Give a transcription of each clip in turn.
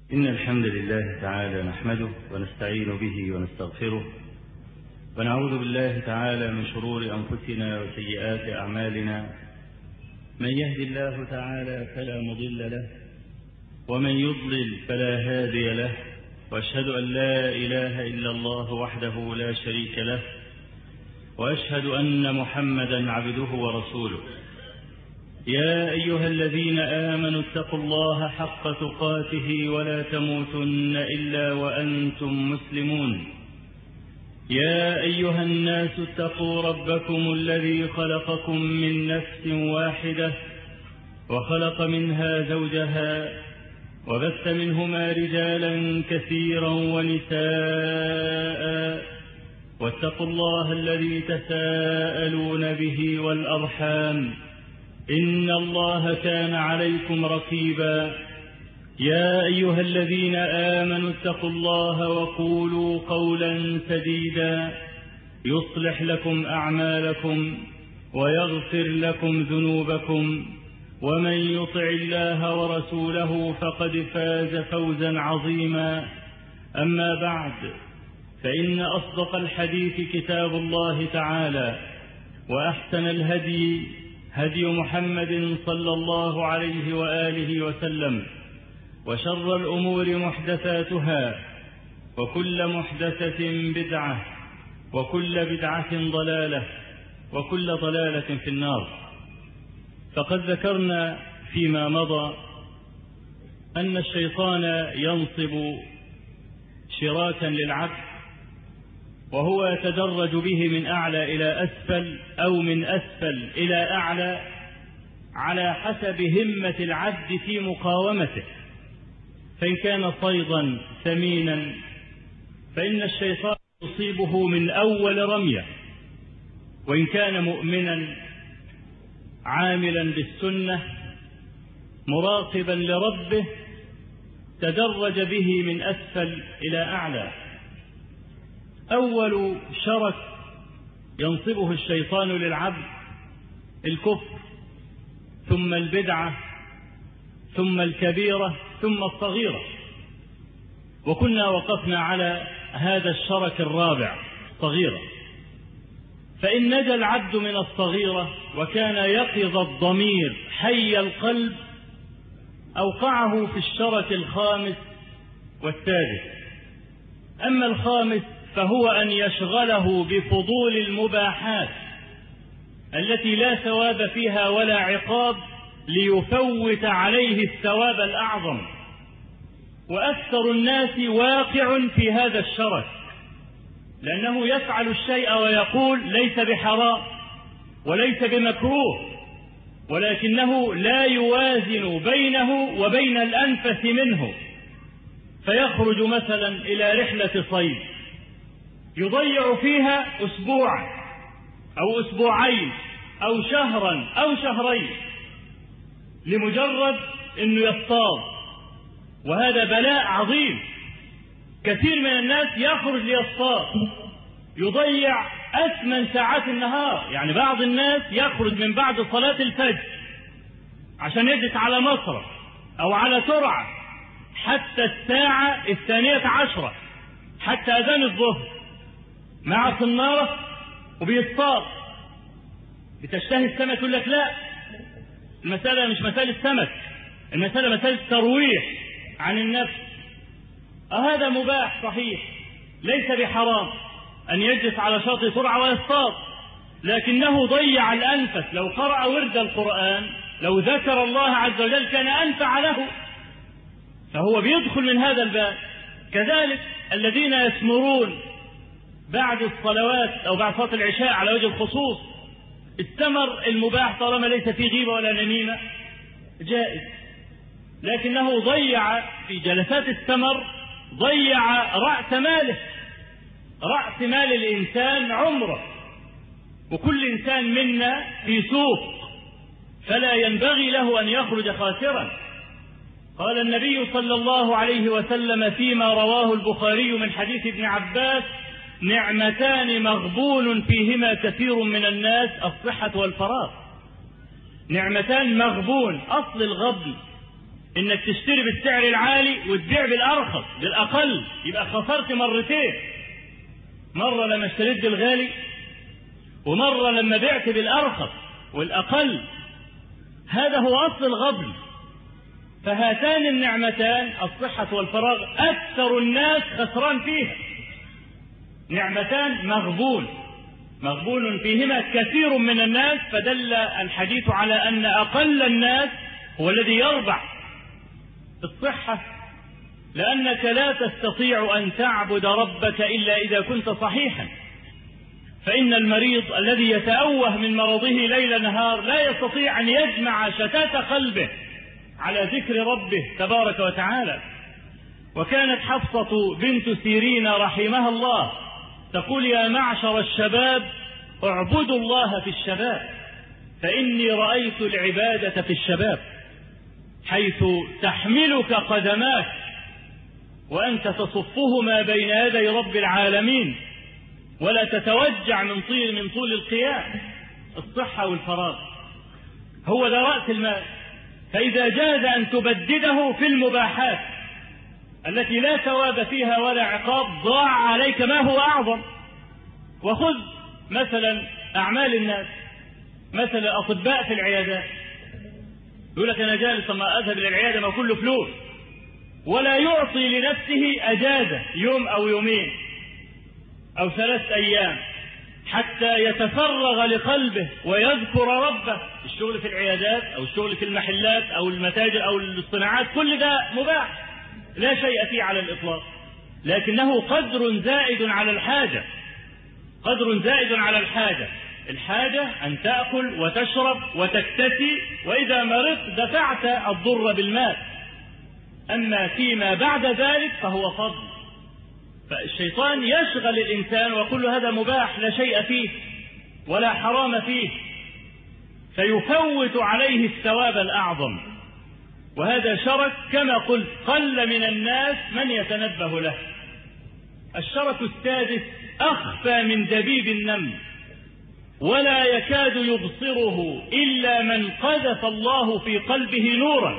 إن الحمد لله تعالى نحمده ونستعين به ونستغفره، ونعوذ بالله تعالى من شرور أنفسنا وسيئات أعمالنا. من يهد الله تعالى فلا مضل له، ومن يضلل فلا هادي له، وأشهد أن لا إله إلا الله وحده لا شريك له، وأشهد أن محمدا عبده ورسوله. يا أيها الذين آمنوا اتقوا الله حق تقاته ولا تموتن إلا وأنتم مسلمون. يا أيها الناس اتقوا ربكم الذي خلقكم من نفس واحدة وخلق منها زوجها وبث منهما رجالا كثيرا ونساء، واتقوا الله الذي تساءلون به والأرحام إن الله كان عليكم رقيبا. يا أيها الذين آمنوا اتقوا الله وقولوا قولا سديدا يصلح لكم أعمالكم ويغفر لكم ذنوبكم، ومن يطع الله ورسوله فقد فاز فوزا عظيما. أما بعد، فإن أصدق الحديث كتاب الله تعالى، وأحسن الهدي هدي محمد صلى الله عليه وآله وسلم، وشر الأمور محدثاتها، وكل محدثة بدعة، وكل بدعة ضلالة، وكل ضلالة في النار. فقد ذكرنا فيما مضى أن الشيطان ينصب شراكا للعبد، وهو يتدرج به من أعلى إلى أسفل أو من أسفل إلى أعلى على حسب همة العبد في مقاومته. فإن كان صيدا ثمينا فإن الشيطان يصيبه من أول رمية، وإن كان مؤمنا عاملا بالسنة مراقبا لربه تدرج به من أسفل إلى أعلى. أول شرك ينصبه الشيطان للعبد الكفر، ثم البدعة، ثم الكبيرة، ثم الصغيرة. وكنا وقفنا على هذا الشرك الرابع، الصغيرة. فإن نجا العبد من الصغيرة وكان يقظ الضمير حي القلب أوقعه في الشرك الخامس والسادس. أما الخامس فهو أن يشغله بفضول المباحات التي لا ثواب فيها ولا عقاب ليفوت عليه الثواب الأعظم. وأكثر الناس واقع في هذا الشرك، لأنه يفعل الشيء ويقول ليس بحرام وليس بمكروه، ولكنه لا يوازن بينه وبين الأنفس منه، فيخرج مثلا إلى رحلة صيد يضيع فيها أسبوع أو أسبوعين أو شهرا أو شهرين لمجرد أنه يصطاد، وهذا بلاء عظيم. كثير من الناس يخرج ليصطاد يضيع أثمن ساعات النهار. يعني بعض الناس يخرج من بعد صلاة الفجر عشان يجلس على مصرف أو على ترعة حتى الساعة 12، حتى أذان الظهر مع صنارة وبيصطاد. بتشتهي السمك يقول لك لا، المسألة مش مسألة سمك، المسألة مسألة ترويح عن النفس. هذا مباح صحيح، ليس بحرام أن يجلس على شاطئ ترعة ويصطاد، لكنه ضيع الأنفس. لو قرأ ورد القرآن، لو ذكر الله عز وجل كان أنفع له، فهو بيدخل من هذا الباب. كذلك الذين يسمرون بعد الصلوات أو بعد صلاة العشاء على وجه الخصوص، التمر المباح طالما ليس فيه غيبة ولا نميمة جائز، لكنه ضيع في جلسات التمر، ضيع رأس ماله، رأس مال الإنسان عمره. وكل إنسان منا في سوق، فلا ينبغي له أن يخرج خاسرا. قال النبي صلى الله عليه وسلم فيما رواه البخاري من حديث ابن عباس: نعمتان مغبون فيهما كثير من الناس، الصحة والفراغ. نعمتان مغبون، أصل الغبن انك تشتري بالسعر العالي وتبيع بالارخص بالاقل، يبقى خسرت مرتين، مرة لما اشتريت بالغالي ومرة لما بعت بالارخص والاقل. هذا هو اصل الغبن. فهاتان النعمتان الصحة والفراغ اكثر الناس خسران فيها، نعمتان مغبون فيهما كثير من الناس. فدل الحديث على ان اقل الناس هو الذي يربح الصحة، لأنك لا تستطيع أن تعبد ربك إلا إذا كنت صحيحا. فإن المريض الذي يتأوه من مرضه ليل نهار لا يستطيع أن يجمع شتات قلبه على ذكر ربه تبارك وتعالى. وكانت حفصة بنت سيرين رحمها الله تقول: يا معشر الشباب اعبدوا الله في الشباب، فإني رأيت العبادة في الشباب، حيث تحملك قدماك وأنت تصفهما بين يدي رب العالمين، ولا تتوجع من طول القيام. الصحة والفراغ هو ده رأس المال. فإذا جاز أن تبدده في المباحات التي لا ثواب فيها ولا عقاب، ضاع عليك ما هو أعظم. وخذ مثلا أعمال الناس، مثلا أطباء في العيادات، يقول لك أنا جالس ما أذهب إلى العيادة ما كله فلوس، ولا يعطي لنفسه أجازة يوم أو يومين أو 3 أيام حتى يتفرغ لقلبه ويذكر ربه. الشغل في العيادات أو الشغل في المحلات أو المتاجر أو الصناعات كل ده مباح لا شيء فيه على الإطلاق، لكنه قدر زائد على الحاجة. الحاجة أن تأكل وتشرب وتكتسي، وإذا مرضت دفعت الضر بالمال. أما فيما بعد ذلك فهو فضل. فالشيطان يشغل الإنسان وكل هذا مباح لا شيء فيه ولا حرام فيه، فيفوت عليه الثواب الأعظم. وهذا شرك كما قلت، قل من الناس من يتنبه له. الشرك السادس أخفى من دبيب النمل، ولا يكاد يبصره إلا من قذف الله في قلبه نورا.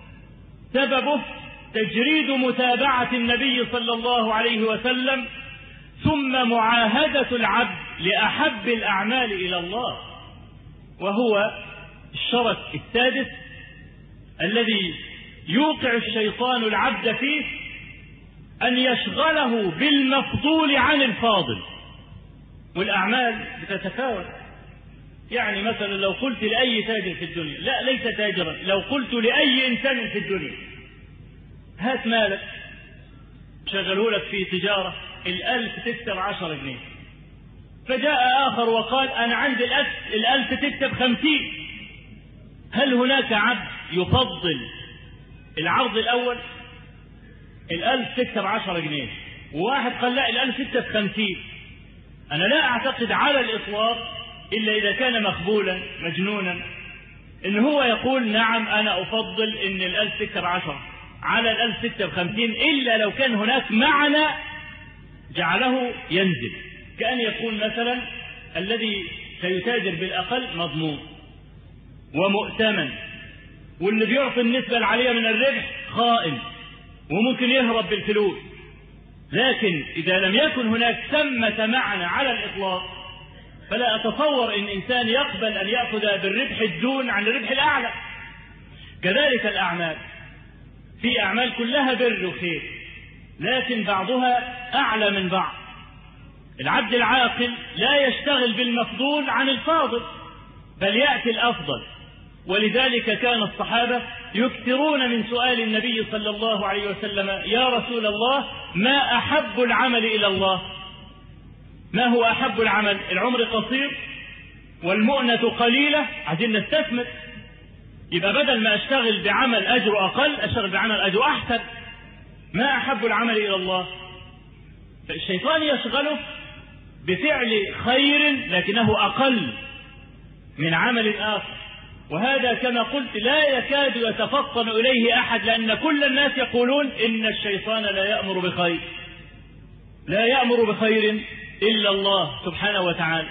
سببه تجريد متابعة النبي صلى الله عليه وسلم، ثم معاهدة العبد لأحب الأعمال إلى الله. وهو الشرك السادس الذي يوقع الشيطان العبد فيه، أن يشغله بالمفضول عن الفاضل. والأعمال بتتفاوت. يعني مثلا لو قلت لأي تاجر في الدنيا، لا ليس تاجرا، لو قلت لأي إنسان في الدنيا هات مالك شغله لك في تجارة، 1000 تكسب 10 جنيه، فجاء آخر وقال أنا عندي 1000 تكسب 50، هل هناك عبد يفضل العرض الأول؟ 1000 تكسب 10 جنيه، وواحد قال لا 1000 تكسب 50. أنا لا أعتقد على الإطلاق إلا إذا كان مخبولا مجنونا إن هو يقول نعم أنا أفضل إن 1000 تكسب 10 على 1000 تكسب 50، إلا لو كان هناك معنى جعله ينزل، كأن يكون مثلا الذي سيتاجر بالأقل مضمون ومؤتمن، واللي بيعطي النسبة العالية من الربح خائن وممكن يهرب بالفلوس. لكن إذا لم يكن هناك ثمة معنى على الإطلاق، فلا أتصور إن إنسان يقبل أن يأخذ بالربح الدون عن الربح الأعلى. كذلك الأعمال، في أعمال كلها بر وخير، لكن بعضها أعلى من بعض. العبد العاقل لا يشتغل بالمفضول عن الفاضل، بل يأتي الأفضل. ولذلك كان الصحابة يكثرون من سؤال النبي صلى الله عليه وسلم: يا رسول الله ما أحب العمل إلى الله؟ ما هو أحب العمل؟ العمر قصير والمؤنة قليلة، عايزين نستثمر، يبقى بدل ما أشتغل بعمل أجر أقل أشتغل بعمل أجر أحسن. ما أحب العمل إلى الله؟ فالشيطان يشغله بفعل خير لكنه أقل من عمل آخر، وهذا كما قلت لا يكاد يتفطن إليه أحد، لأن كل الناس يقولون إن الشيطان لا يأمر بخير إلا الله سبحانه وتعالى.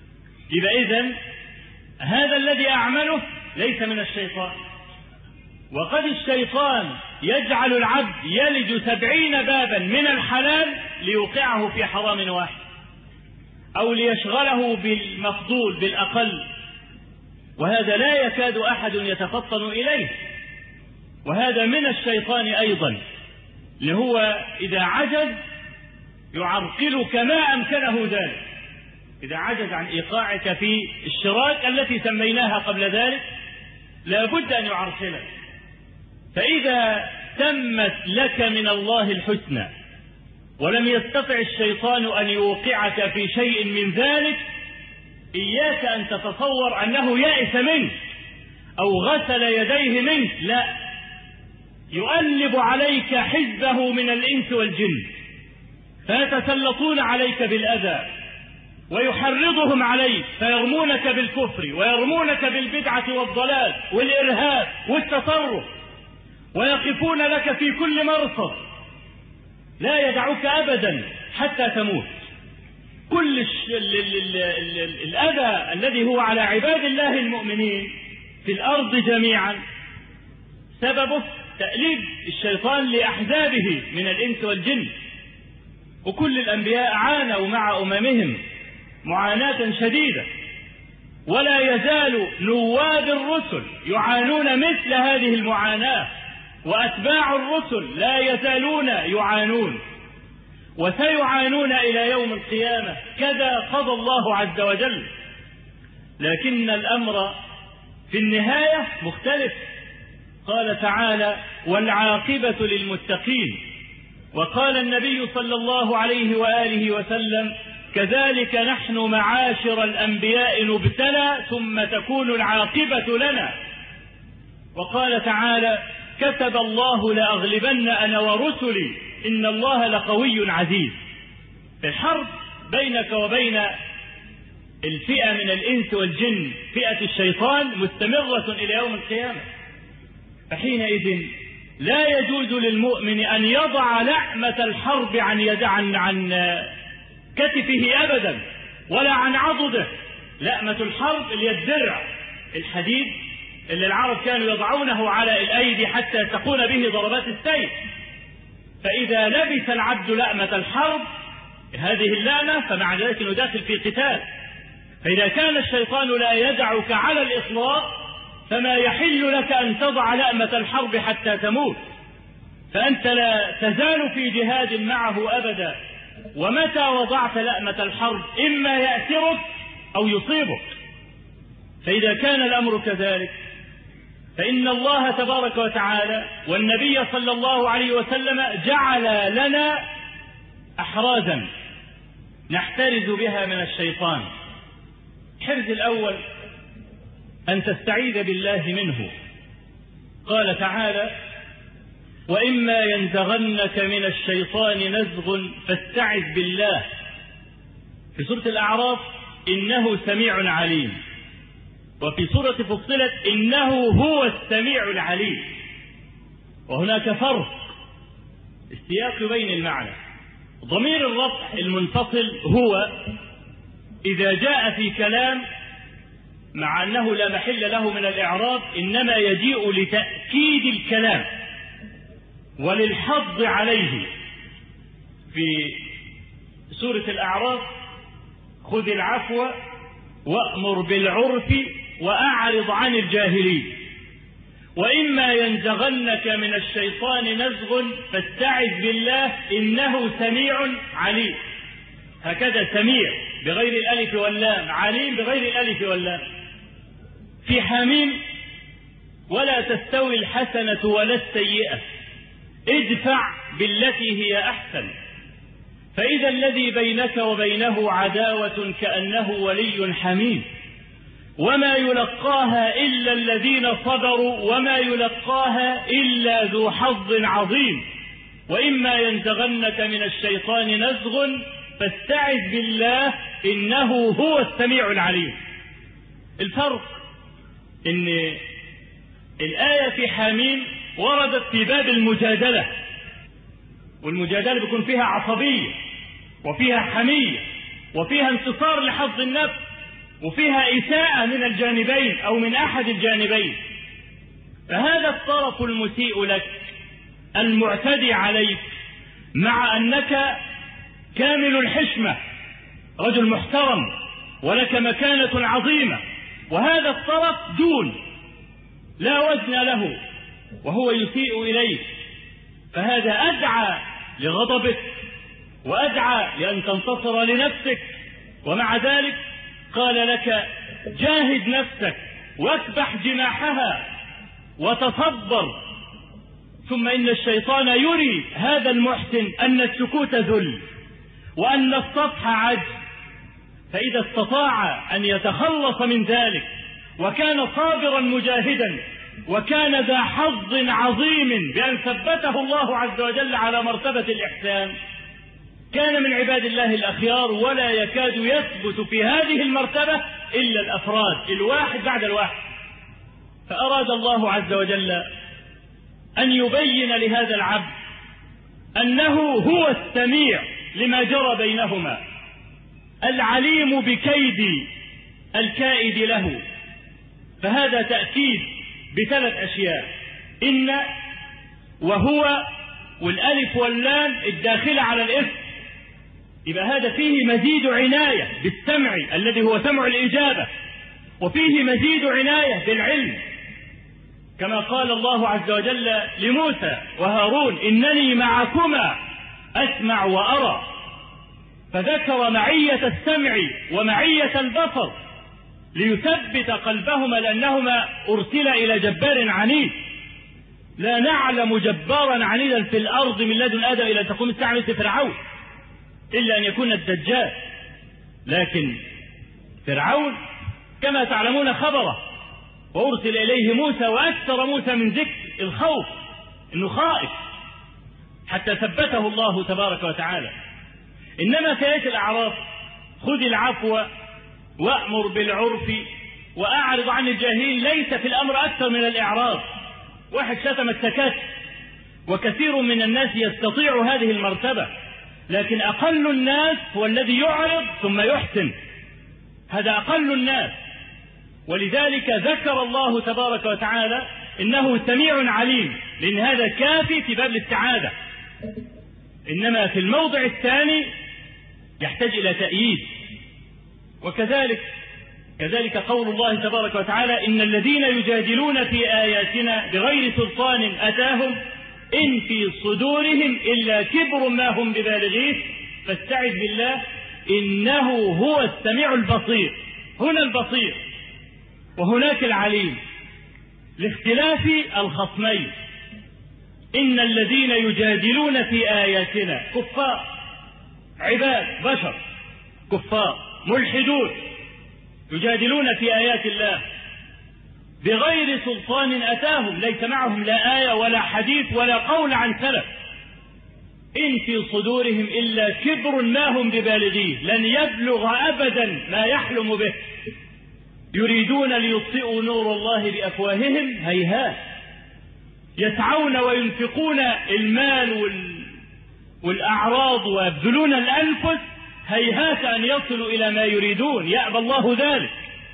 يبقى إذن هذا الذي أعمله ليس من الشيطان، وقد الشيطان يجعل العبد يلج 70 بابا من الحلال ليوقعه في حرام واحد، أو ليشغله بالمفضول بالأقل، وهذا لا يكاد أحد يتفطن إليه. وهذا من الشيطان أيضا، اللي هو إذا عجز يعرقلك ما أمكنه ذلك. إذا عجز عن إيقاعك في الشراك التي سميناها قبل ذلك لا بد أن يعرقلك. فإذا تمت لك من الله الحسنى ولم يستطع الشيطان أن يوقعك في شيء من ذلك، إياك أن تتصور أنه يائس منك أو غسل يديه منك، لا، يؤلب عليك حزبه من الإنس والجن فيتسلطون عليك بالأذى ويحرضهم عليك فيرمونك بالكفر ويرمونك بالبدعة والضلال والإرهاب والتطرف، ويقفون لك في كل مرصد لا يدعوك أبدا حتى تموت. كل الأذى الذي هو على عباد الله المؤمنين في الأرض جميعا سببه تأليب الشيطان لأحزابه من الإنس والجن. وكل الأنبياء عانوا مع أممهم معاناة شديدة، ولا يزال نواب الرسل يعانون مثل هذه المعاناة، وأتباع الرسل لا يزالون يعانون وسيعانون إلى يوم القيامة، كذا قضى الله عز وجل. لكن الأمر في النهاية مختلف. قال تعالى: والعاقبة للمتقين. وقال النبي صلى الله عليه وآله وسلم: كذلك نحن معاشر الأنبياء نبتلى ثم تكون العاقبة لنا. وقال تعالى: كتب الله لأغلبن أنا ورسلي إن الله لقوي عزيز. الحرب بينك وبين الفئة من الإنس والجن، فئة الشيطان، مستمرة إلى يوم القيامة. فحينئذ لا يجوز للمؤمن أن يضع لعمة الحرب عن كتفه أبدا، ولا عن عضده. لعمة الحرب اللي الدرع الحديد اللي العرب كانوا يضعونه على الأيدي حتى تكون به ضربات السيف. فإذا لبس العبد لأمة الحرب هذه اللعنة فمع ذلك انه داخل في قتال. فإذا كان الشيطان لا يدعك على الإطلاق فما يحل لك أن تضع لأمة الحرب حتى تموت، فأنت لا تزال في جهاد معه أبدا. ومتى وضعت لأمة الحرب إما يأسرك أو يصيبك. فإذا كان الأمر كذلك فإن الله تبارك وتعالى والنبي صلى الله عليه وسلم جعل لنا أحرازا نحترز بها من الشيطان. الحرز الأول أن تستعيذ بالله منه. قال تعالى: وإما ينزغنك من الشيطان نزغ فاستعذ بالله. في سورة الأعراف: إنه سميع عليم. وفي سورة فصلت: إنه هو السميع العليم. وهناك فرق السياق بين المعنى. ضمير الرفع المنفصل هو إذا جاء في كلام مع أنه لا محل له من الإعراب إنما يجيء لتأكيد الكلام وللحض عليه. في سورة الأعراف: خذ العفو وأمر بالعرف وأعرض عن الجاهلين. وإما ينزغنك من الشيطان نزغ فاستعذ بالله إنه سميع عليم. هكذا سميع بغير الألف واللام، عليم بغير الألف واللام. في حميم: ولا تستوي الحسنة ولا السيئة ادفع بالتي هي أحسن فإذا الذي بينك وبينه عداوة كأنه ولي حميم وما يلقاها إلا الذين صبروا وما يلقاها إلا ذو حظ عظيم. وإما ينزغنك من الشيطان نزغ فاستعذ بالله إنه هو السميع العليم. الفرق إن الآية في حميم وردت في باب المجادلة، والمجادلة بيكون فيها عصبية وفيها حمية وفيها انتصار لحظ النفس وفيها إساءة من الجانبين أو من أحد الجانبين. فهذا الطرف المسيء لك المعتدي عليك مع أنك كامل الحشمة رجل محترم ولك مكانة عظيمة، وهذا الطرف دون لا وزن له وهو يسيء إليك، فهذا أدعى لغضبك وأدعى لأن تنتصر لنفسك. ومع ذلك قال لك جاهد نفسك واكبح جناحها وتصبر، ثم إن الشيطان يري هذا المحسن أن السكوت ذل وأن السطح عجز، فإذا استطاع أن يتخلص من ذلك وكان صابرا مجاهدا وكان ذا حظ عظيم بأن ثبته الله عز وجل على مرتبة الإحسان، كان من عباد الله الأخيار ولا يكاد يثبت في هذه المرتبة إلا الأفراد الواحد بعد الواحد. فأراد الله عز وجل أن يبين لهذا العبد أنه هو السميع لما جرى بينهما، العليم بكيد الكائد له. فهذا تأكيد بثلاث أشياء: إن وهو والألف واللام الداخلة على الاسم، يبقى هذا فيه مزيد عناية بالسمع الذي هو سمع الإجابة، وفيه مزيد عناية بالعلم، كما قال الله عز وجل لموسى وهارون: إنني معكما أسمع وأرى. فذكر معية السمع ومعية البصر ليثبت قلبهما، لأنهما أرسل إلى جبار عنيد. لا نعلم جبارا عنيدا في الأرض من لدن آدم إلى تقوم الساعة مثل فرعون، إلا أن يكون الدجال. لكن فرعون كما تعلمون خبره، وأرسل إليه موسى، وأكثر موسى من ذكر الخوف، إنه خائف، حتى ثبته الله تبارك وتعالى. إنما في آية الأعراف: خذ العفو وأمر بالعرف وأعرض عن الجاهلين. ليس في الأمر أكثر من الإعراض. واحد شتمك سكت، وكثير من الناس يستطيع هذه المرتبة، لكن أقل الناس هو الذي يعرض ثم يحسن، هذا أقل الناس. ولذلك ذكر الله تبارك وتعالى إنه سميع عليم، لأن هذا كافي في باب الاستعاذة. إنما في الموضع الثاني يحتاج إلى تأييد. وكذلك قول الله تبارك وتعالى: إن الذين يجادلون في آياتنا بغير سلطان أتاهم إن في صدورهم إلا كبر ما هم ببالغيه فاستعذ بالله إنه هو السميع البصير. هنا البصير وهناك العليم لاختلاف الخصمين. إن الذين يجادلون في آياتنا كفار، عباد بشر كفار ملحدون يجادلون في آيات الله بغير سلطان أتاهم، ليس معهم لا آية ولا حديث ولا قول عن سلف. إن في صدورهم إلا كبر ما هم ببالغيه، لن يبلغ أبدا ما يحلم به. يريدون ليطفئوا نور الله بأفواههم هيهات. يسعون وينفقون المال والأعراض ويبذلون الأنفس هيهات أن يصلوا إلى ما يريدون، يأبى الله ذلك.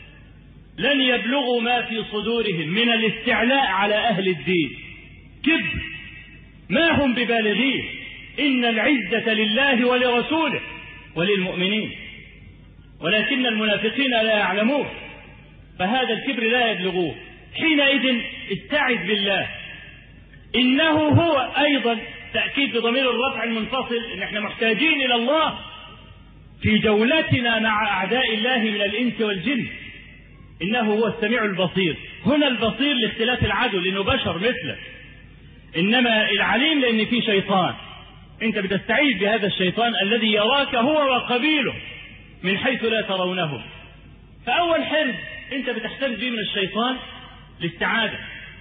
لن يبلغوا ما في صدورهم من الاستعلاء على أهل الدين، كبر ما هم ببالغيه. إن العزة لله ولرسوله وللمؤمنين، ولكن المنافقين لا يعلمون، فهذا الكبر لا يبلغوه. حينئذ استعذ بالله، إنه هو. أيضا تأكيد بضمير الرفع المنفصل إن احنا محتاجين إلى الله في جولتنا مع أعداء الله من الإنس والجن. إنه هو السميع البصير. هنا البصير لاختلاف العدو لأنه بشر مثله، إنما العليم لأن فيه شيطان، أنت بتستعيذ بهذا الشيطان الذي يراك هو وقبيله من حيث لا ترونه. فأول حرز أنت بتحترز به من الشيطان الاستعاذة،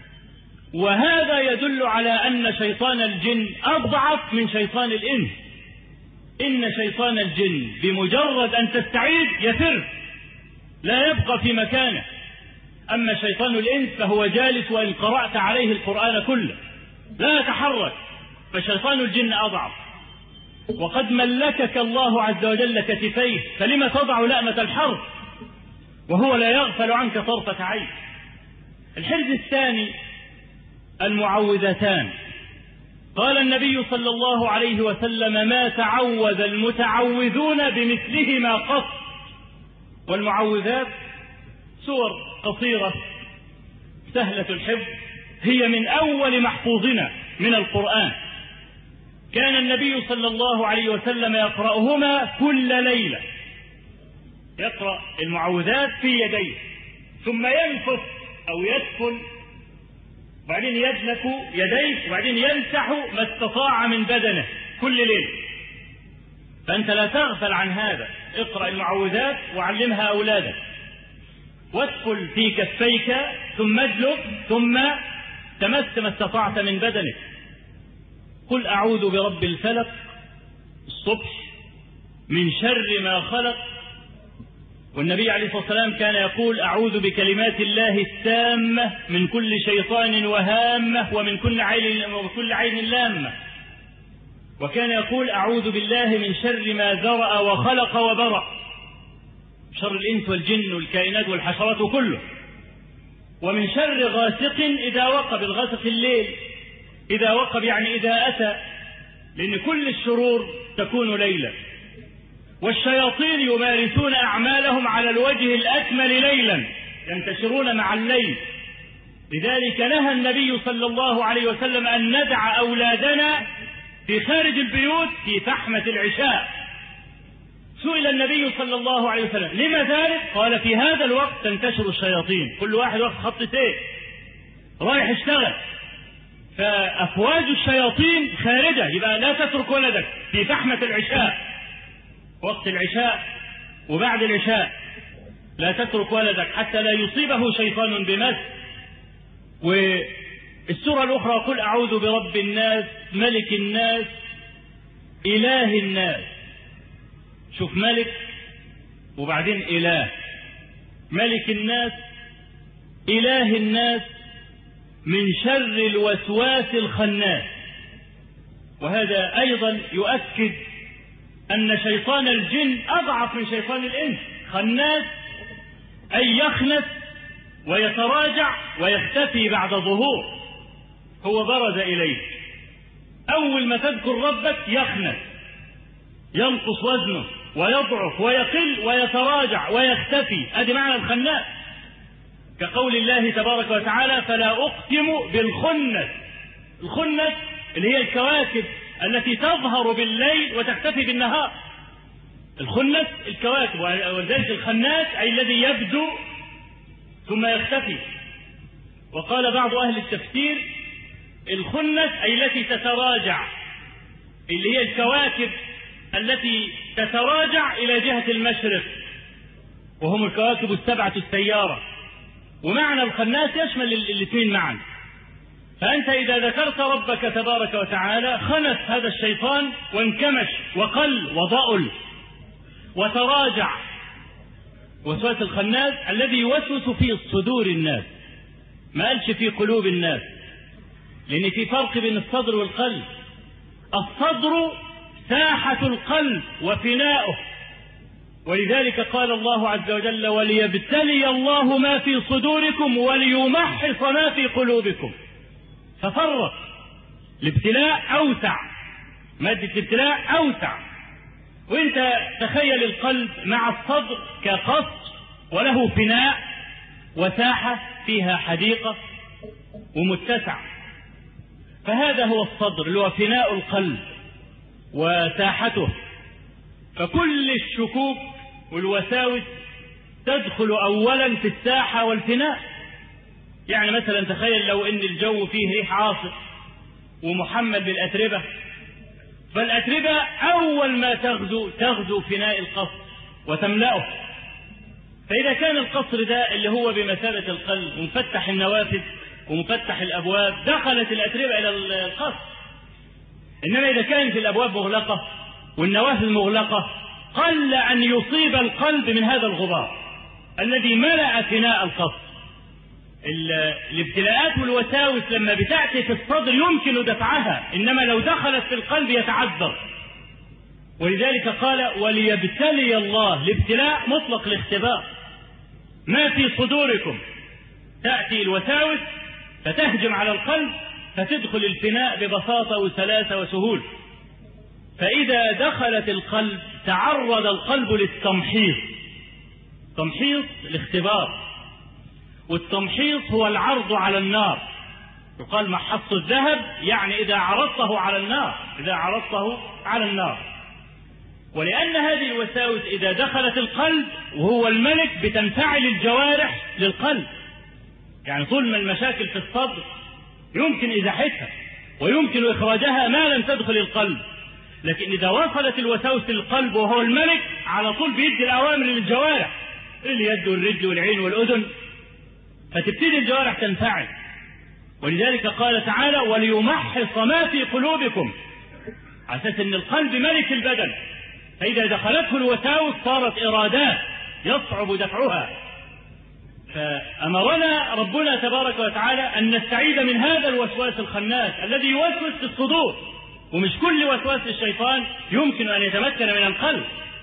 وهذا يدل على أن شيطان الجن أضعف من شيطان الإنس. إن شيطان الجن بمجرد أن تستعيذ يفر، لا يبقى في مكانه. أما شيطان الإنس فهو جالس وإن قرأت عليه القرآن كله لا يتحرك، فشيطان الجن أضعف. وقد ملكك الله عز وجل كتفيه، فلما تضع لأمة الحرب وهو لا يغفل عنك طرفة عين. الحرز الثاني المعوذتان. قال النبي صلى الله عليه وسلم: ما تعوذ المتعوذون بمثلهما قط. والمعوذات سور قصيرة سهلة الحفظ، هي من أول محفوظنا من القرآن. كان النبي صلى الله عليه وسلم يقرأهما كل ليلة، يقرأ المعوذات في يديه، ثم ينفث أو يدفن، وبعدين يدلك يديه، وبعدين يمسح ما استطاع من بدنه كل ليلة. فأنت لا تغفل عن هذا، اقرأ المعوذات وعلمها أولادك، وادخل في كفيك، ثم ادلك، ثم تمس ما استطعت من بدنك. قل أعوذ برب الفلق الصبح من شر ما خلق. والنبي عليه الصلاة والسلام كان يقول: أعوذ بكلمات الله التامة من كل شيطان وهامة ومن كل عين لامة. وكان يقول: أعوذ بالله من شر ما ذرأ وخلق وبرأ، شر الإنس والجن والكائنات والحشرات كله، ومن شر غاسق إذا وقب. الغاسق الليل إذا وقب يعني إذا أتى، لأن كل الشرور تكون ليلا، والشياطين يمارسون أعمالهم على الوجه الأكمل ليلا، ينتشرون مع الليل. لذلك نهى النبي صلى الله عليه وسلم أن ندع أولادنا في خارج البيوت في فحمة العشاء. سئل النبي صلى الله عليه وسلم: لما ذلك؟ قال: في هذا الوقت تنتشر الشياطين، كل واحد واخد خط سيف رايح يشتغل، فأفواج الشياطين خارجة، يبقى لا تترك ولدك في فحمة العشاء، وقت العشاء وبعد العشاء لا تترك ولدك حتى لا يصيبه شيطان بمس. والسورة الأخرى: قل أعوذ برب الناس ملك الناس إله الناس. شوف، ملك وبعدين إله، ملك الناس إله الناس من شر الوسواس الخناس. وهذا أيضا يؤكد أن شيطان الجن أضعف من شيطان الإنس. خناس أي يخنس ويتراجع ويختفي بعد ظهور، هو برز إليك، أول ما تذكر ربك يخنس، ينقص وزنه ويضعف ويقل ويتراجع ويختفي. هذا معنى الخناس، كقول الله تبارك وتعالى: فلا أقسم بالخنس. الخنس اللي هي الكواكب التي تظهر بالليل وتختفي بالنهار. الخنس الكواكب، وذلك الخناس أي الذي يبدو ثم يختفي. وقال بعض أهل التفسير: الخنس أي التي تتراجع، اللي هي الكواكب التي تتراجع إلى جهة المشرق، وهم الكواكب السبعة السيارة. ومعنى الخناس يشمل الاثنين معا. فأنت إذا ذكرت ربك تبارك وتعالى خنس هذا الشيطان وانكمش وقل وضأل وتراجع. وسوس الخناس الذي يوسوس في صدور الناس، ما قالش في قلوب الناس، لأن في فرق بين الصدر والقلب. الصدر ساحة القلب وفناؤه، ولذلك قال الله عز وجل: وليبتلي الله ما في صدوركم وليمحص ما في قلوبكم. ففرق، الابتلاء أوسع، مادة الابتلاء أوسع. وانت تخيل القلب مع الصدر كقصر وله فناء وساحة فيها حديقة ومتسع، فهذا هو الصدر اللي هو فناء القلب وساحته. فكل الشكوك والوساوس تدخل أولا في الساحة والفناء. يعني مثلا تخيل لو ان الجو فيه ريح عاصف ومحمل بالأتربة، فالأتربة أول ما تغزو فناء القصر وتملأه. فإذا كان القصر ده اللي هو بمثابة القلب ومفتح النوافذ ومفتح الأبواب، دخلت الأتربة إلى القصر. إنما إذا كانت الأبواب مغلقة والنوافذ مغلقة، قل أن يصيب القلب من هذا الغبار الذي ملأ فناء القصر. الابتلاءات والوساوس لما بتأتي في الصدر يمكن دفعها، إنما لو دخلت في القلب يتعذر. ولذلك قال: وليبتلي الله. الابتلاء مطلق الاختبار. ما في صدوركم، تأتي الوساوس فتهجم على القلب فتدخل الفناء ببساطة وسلاسة وسهولة. فإذا دخلت القلب تعرض القلب للتمحيص. تمحيص الاختبار، والتمحيص هو العرض على النار. يقال محص الذهب، يعني إذا عرضته على النار، إذا عرضته على النار. ولأن هذه الوساوس إذا دخلت القلب وهو الملك بتنفعل الجوارح للقلب. يعني طول ما المشاكل في الصدر يمكن إزاحتها ويمكن إخراجها ما لم تدخل القلب، لكن إذا وصلت الوساوس للقلب وهو الملك على طول بيدي الأوامر للجوارح، اليد والرجل والعين والأذن، فتبتدي الجوارح تنفعل. ولذلك قال تعالى: وليمحص ما في قلوبكم، على أساس أن القلب ملك البدن، فإذا دخلته الوساوس صارت إرادات يصعب دفعها. فأمرنا ربنا تبارك وتعالى أن نستعيذ من هذا الوسواس الخناس الذي يوسوس في الصدور. ومش كل وسواس الشيطان يمكن أن يتمكن من القلب.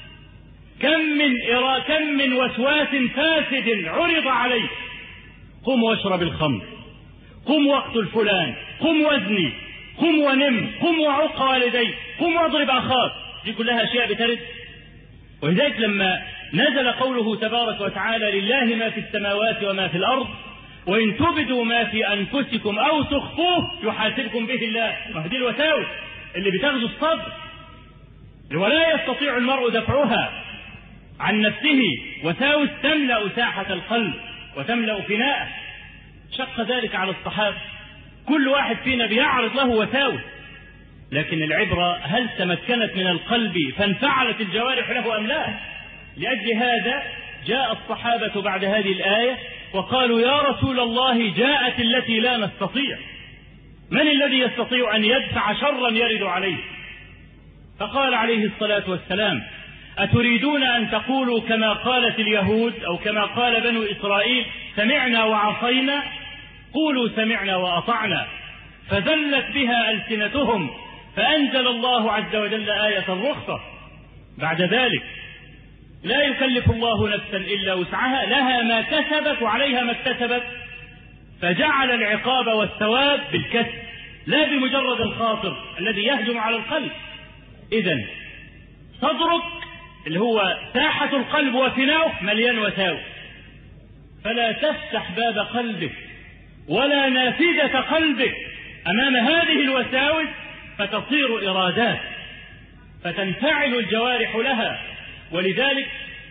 كم من وسواس فاسد عرض عليه: قم واشرب الخمر، قم واقتل فلان، قم وازني، قم ونم، قم وعق والديك، قم واضرب أخاك. دي كلها أشياء بترد. ولذلك لما نزل قوله تبارك وتعالى: لله ما في السماوات وما في الأرض وإن تبدوا ما في أنفسكم أو تخفوه يحاسبكم به الله. ما دي الوساوس اللي بتغزو الصدر ولا يستطيع المرء دفعها عن نفسه. وساوس تملأ ساحة القلب وتملأ فناءه. شق ذلك على الصحابة، كل واحد فينا بيعرض له وساوس، لكن العبرة هل تمكنت من القلب فانفعلت الجوارح له أم لا؟ لأجل هذا جاء الصحابة بعد هذه الآية وقالوا: يا رسول الله، جاءت التي لا نستطيع، من الذي يستطيع أن يدفع شرا يرد عليه؟ فقال عليه الصلاة والسلام: أتريدون أن تقولوا كما قالت اليهود أو كما قال بنو إسرائيل: سمعنا وعصينا؟ قولوا سمعنا وأطعنا. فذلت بها ألسنتهم، فأنزل الله عز وجل آية الرخصة. بعد ذلك لا يكلف الله نفسا إلا وسعها، لها ما كسبت وعليها ما اكتسبت، فجعل العقاب والثواب بالكسب لا بمجرد الخاطر الذي يهجم على القلب. إذن صدرك اللي هو ساحة القلب وفناؤه مليان وساوس، فلا تفتح باب قلبك ولا نافذة قلبك أمام هذه الوساوس، فتصير إرادات فتنفعل الجوارح لها. ولذلك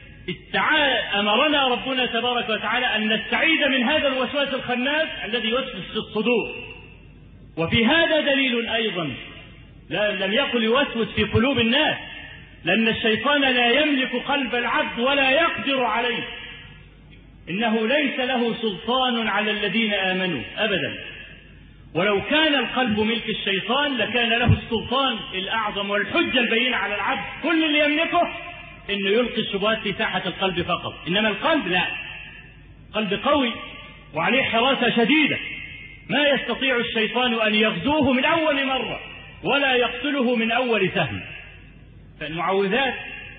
أمرنا ربنا تبارك وتعالى أن نستعيذ من هذا الوسواس الخناس الذي يوسوس في الصدور. وفي هذا دليل أيضا، لم يقل يوسوس في قلوب الناس، لأن الشيطان لا يملك قلب العبد ولا يقدر عليه. إنه ليس له سلطان على الذين آمنوا أبدا. ولو كان القلب ملك الشيطان لكان له السلطان الأعظم والحجة البينة على العبد. كل اللي يملكه إنه يلقي الشبهات في ساحة القلب فقط، إنما القلب لا، قلب قوي وعليه حراسة شديدة، ما يستطيع الشيطان أن يغزوه من أول مرة ولا يقتله من أول سهم. فالمعوذات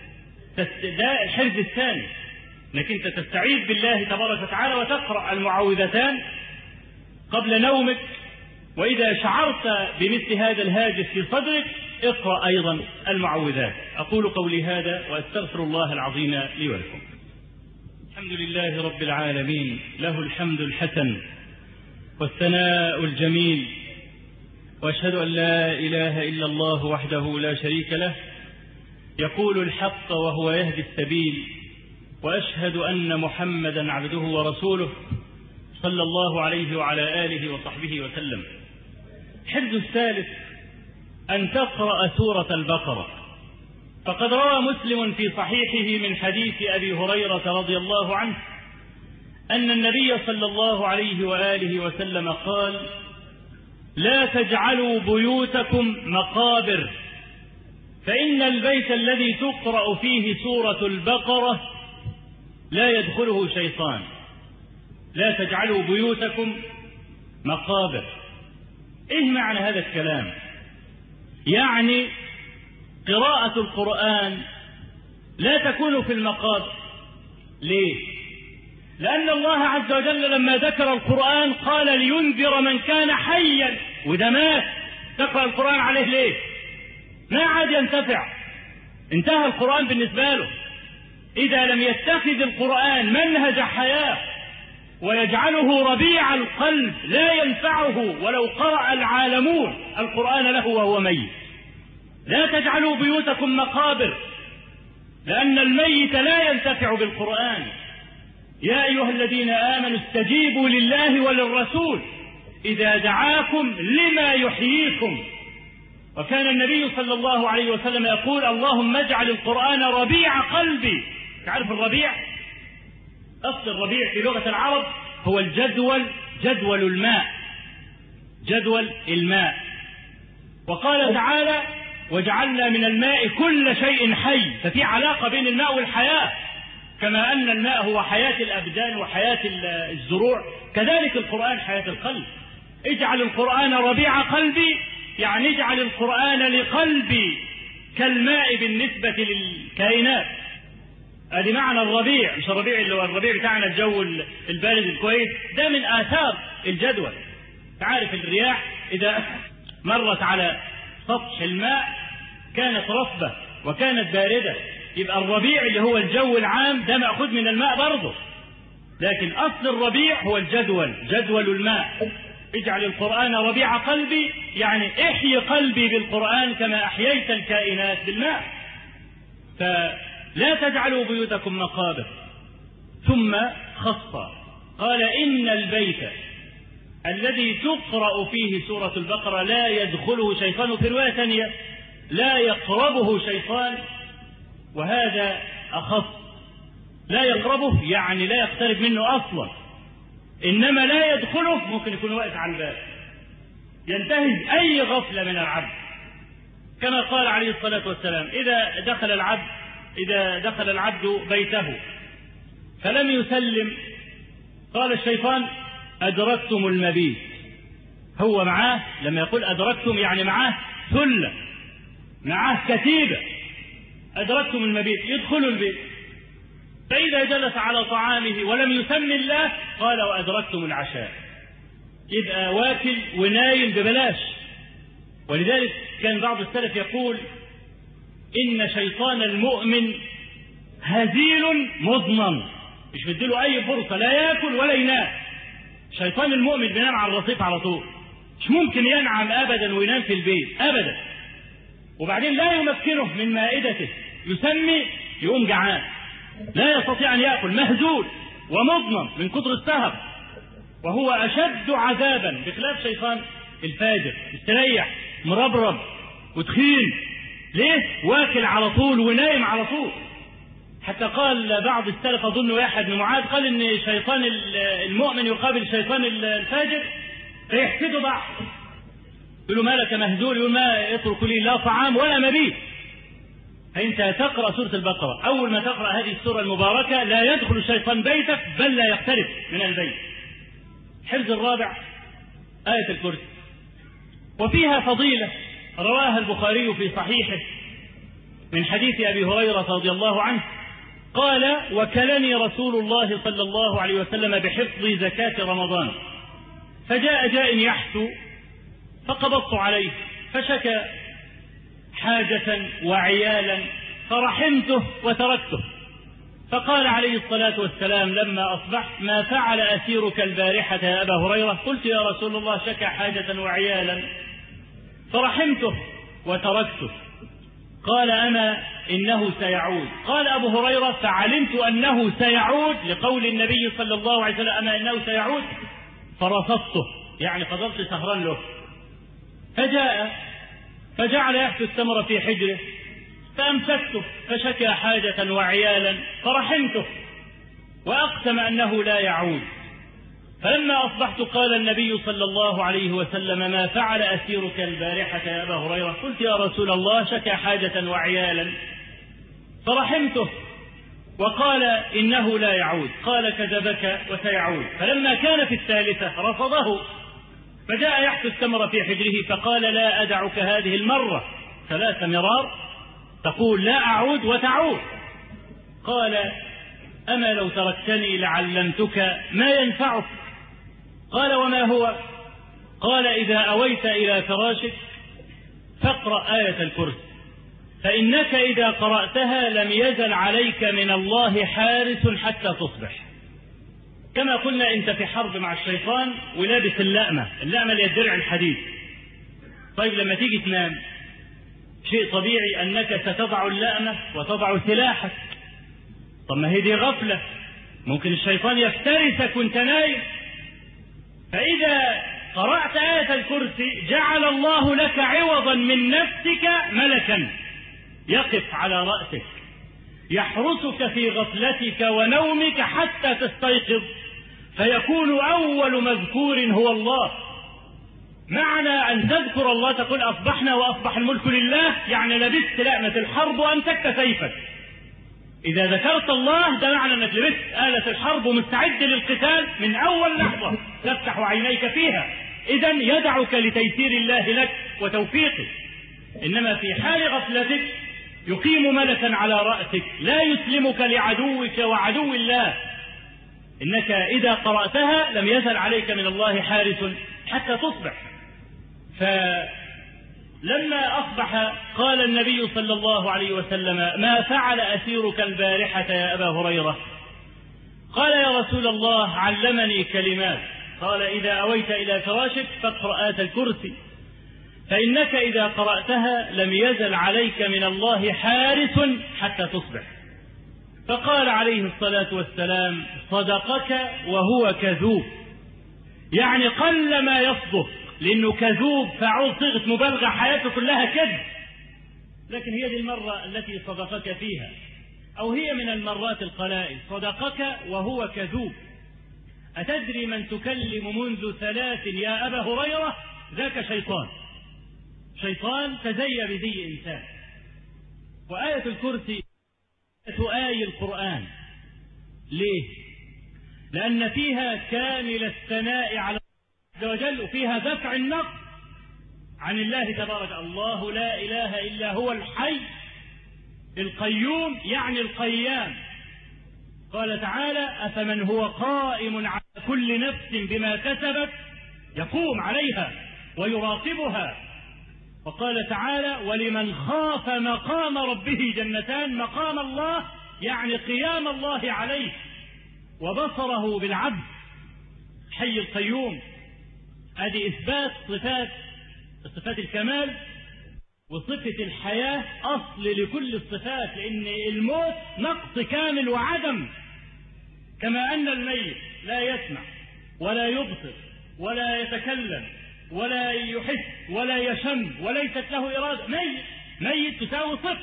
ده الحرز الثاني، انك انت تستعيذ بالله تبارك وتعالى وتقرأ المعوذتان قبل نومك. وإذا شعرت بمثل هذا الهاجس في صدرك اقرأ أيضا المعوذات. أقول قولي هذا وأستغفر الله العظيم لي ولكم. الحمد لله رب العالمين، له الحمد الحسن والثناء الجميل، وأشهد أن لا إله إلا الله وحده لا شريك له، يقول الحق وهو يهدي السبيل، وأشهد أن محمدا عبده ورسوله صلى الله عليه وعلى آله وصحبه وسلم. الحرز الثالث أن تقرأ سورة البقرة. فقد روى مسلم في صحيحه من حديث أبي هريرة رضي الله عنه أن النبي صلى الله عليه وآله وسلم قال: لا تجعلوا بيوتكم مقابر، فإن البيت الذي تقرأ فيه سورة البقرة لا يدخله شيطان. لا تجعلوا بيوتكم مقابر. إيه معنى هذا الكلام؟ يعني قراءة القرآن لا تكون في المقابر. ليه؟ لأن الله عز وجل لما ذكر القرآن قال: لينذر من كان حيا وده مات، تقرأ القرآن عليه ليه؟ ما عاد ينتفع، انتهى القرآن بالنسبة له. إذا لم يتخذ القرآن منهج حياة ويجعله ربيع القلب لا ينفعه ولو قرأ العالمون القرآن له وهو ميت. لا تجعلوا بيوتكم مقابر، لأن الميت لا ينتفع بالقرآن. يا أيها الذين آمنوا استجيبوا لله وللرسول إذا دعاكم لما يحييكم. وكان النبي صلى الله عليه وسلم يقول اللهم اجعل القرآن ربيع قلبي. تعرف الربيع؟ أصل الربيع في لغة العرب هو الجدول، جدول الماء، جدول الماء. وقال تعالى وجعلنا من الماء كل شيء حي، ففي علاقة بين الماء والحياة. كما أن الماء هو حياة الأبدان وحياة الزروع، كذلك القرآن حياة القلب. اجعل القرآن ربيع قلبي، يعني اجعل القرآن لقلبي كالماء بالنسبة للكائنات. هذه معنى الربيع، مش الربيع اللي هو الربيع بتاعنا الجو البارد الكويس، ده من آثار الجدول. تعرف الرياح إذا مرت على سطح الماء كانت رطبة وكانت باردة، يبقى الربيع اللي هو الجو العام ده مأخوذ من الماء برضه، لكن أصل الربيع هو الجدول، جدول الماء. اجعل القرآن ربيع قلبي، يعني احيي قلبي بالقرآن كما أحييت الكائنات بالماء. فلا تجعلوا بيوتكم مقابر. ثم خص قال إن البيت الذي تقرأ فيه سورة البقرة لا يدخله شيطان، في رواية ثانية لا يقربه شيطان، وهذا أخص. لا يقربه يعني لا يقترب منه أصلا، إنما لا يدخله ممكن يكون واقف على الباب ينتهز أي غفلة من العبد، كما قال عليه الصلاة والسلام إذا دخل العبد بيته فلم يسلم قال الشيطان أدركتم المبيت. هو معاه، لما يقول أدركتم يعني معاه ثلة، معاه كتيبة، أدركتم المبيت، يدخل البيت، فإذا جلس على طعامه ولم يسمي الله قال وأدركتم العشاء، يبقى واكل ونايم ببلاش. ولذلك كان بعض السلف يقول إن شيطان المؤمن هزيل مضمن، مش مديله أي فرصة لا يأكل ولا ينام. شيطان المؤمن بينام على الرصيف على طول، مش ممكن ينعم أبدا وينام في البيت أبدا. وبعدين لا يمكنه من مائدته، يسمي يقوم جعان، لا يستطيع أن يأكل، مهزول ومضمن من كثر السهر، وهو أشد عذابا بخلاف شيطان الفاجر مستريح مربرب وتخين. ليه؟ واكل على طول ونايم على طول. حتى قال بعض السلف أظن واحد بن معاذ قال إن شيطان المؤمن يقابل شيطان الفاجر فيحسدوا بعض، يقول له مالك مهزول، يقول ما يترك لي لا طعام ولا مبيت. فأنت تقرأ سورة البقرة، أول ما تقرأ هذه السورة المباركة لا يدخل الشيطان بيتك بل لا يقترب من البيت. حفظ الرابع آية الكرسي، وفيها فضيلة رواها البخاري في صحيحه من حديث أبي هريرة رضي الله عنه قال وكلني رسول الله صلى الله عليه وسلم بحفظ زكاة رمضان، فجاء جاء يحثو فقبضت عليه فشكى حاجة وعيالا فرحمته وتركته، فقال عليه الصلاة والسلام لما أصبحت ما فعل أسيرك البارحة يا أبا هريرة؟ قلت يا رسول الله شكى حاجة وعيالا فرحمته وتركته. قال أما إنه سيعود. قال أبو هريرة فعلمت أنه سيعود لقول النبي صلى الله عليه وسلم أما إنه سيعود فرصدته، يعني فضلت سهران له. فجاء فجعل يحثو التمر في حجره فأمسكته فشكى حاجة وعيالا فرحمته وأقسم أنه لا يعود. فلما أصبحت قال النبي صلى الله عليه وسلم ما فعل أسيرك البارحة يا أبا هريرة؟ قلت يا رسول الله شكى حاجة وعيالا فرحمته وقال إنه لا يعود. قال كذبك وسيعود. فلما كان في الثالثة رفضه فجاء يحث التمر في حجره فقال لا أدعك هذه المرة 3 مرار تقول لا أعود وتعود. قال أما لو تركتني لعلمتك ما ينفعك. قال وما هو؟ قال إذا أويت إلى فراشك فاقرأ آية الكرسي، فإنك إذا قرأتها لم يزل عليك من الله حارس حتى تصبح. كما قلنا أنت في حرب مع الشيطان ولابس اللأمة اللي الدرع الحديد. طيب لما تيجي تنام شيء طبيعي أنك ستضع اللأمة وتضع سلاحك. طب ما هي دي غفلة، ممكن الشيطان يفترسك وانت نايم. فإذا قرأت آية الكرسي جعل الله لك عوضا من نفسك ملكا يقف على رأسك يحرسك في غفلتك ونومك حتى تستيقظ، فيكون أول مذكور هو الله. معنى أن تذكر الله تقول أصبحنا وأصبح الملك لله، يعني لبست لأمة الحرب وأمسكت سيفك. إذا ذكرت الله ده معنى أنك لبست آلة الحرب ومستعد للقتال من أول لحظة تفتح عينيك فيها. إذن يدعك لتيسير الله لك وتوفيقك. إنما في حال غفلتك يقيم ملكا على رأسك لا يسلمك لعدوك وعدو الله. إنك إذا قرأتها لم يزل عليك من الله حارس حتى تصبح. فلما أصبح قال النبي صلى الله عليه وسلم ما فعل أسيرك البارحة يا أبا هريرة؟ قال يا رسول الله علمني كلمات. قال إذا أويت إلى فراشك فاقرأ آية الكرسي، فإنك إذا قرأتها لم يزل عليك من الله حارس حتى تصبح. فقال عليه الصلاة والسلام صدقك وهو كذوب، يعني قل ما يصدق، لأنه كذوب فعول صيغة مبالغة حياته كلها كذب، لكن هي دي المرة التي صدقك فيها، أو هي من المرات القلائل. صدقك وهو كذوب. أتدري من تكلم منذ 3 يا أبا هريرة؟ ذاك شيطان. شيطان تزي بزي إنسان. وآية الكرسي آية القرآن. ليه؟ لأن فيها كامل الثناء على الله عز وجل، وفيها دفع النقص عن الله تبارك. الله لا إله إلا هو الحي القيوم، يعني القيام. قال تعالى أفمن هو قائم على كل نفس بما كسبت يقوم عليها ويراقبها. وقال تعالى ولمن خاف مقام ربه جنتان. مقام الله يعني قيام الله عليه وبصره بالعبد. حي القيوم. هذه إثبات صفات الكمال وصفة الحياة أصل لكل الصفات، لأن الموت نقص كامل وعدم. كما أن الميت لا يسمع ولا يبصر ولا يتكلم ولا يحس ولا يشم وليست له إرادة. ميت تساوي صفر.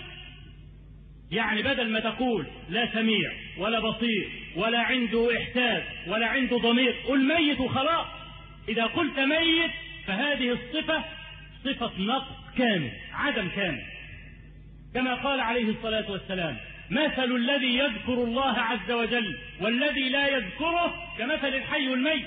يعني بدل ما تقول لا سميع ولا بصير ولا عنده إحساس ولا عنده ضمير، قل ميت وخلاص. إذا قلت ميت فهذه الصفة صفة نقص كامل، عدم كامل. كما قال عليه الصلاة والسلام مثل الذي يذكر الله عز وجل والذي لا يذكره كمثل الحي والميت.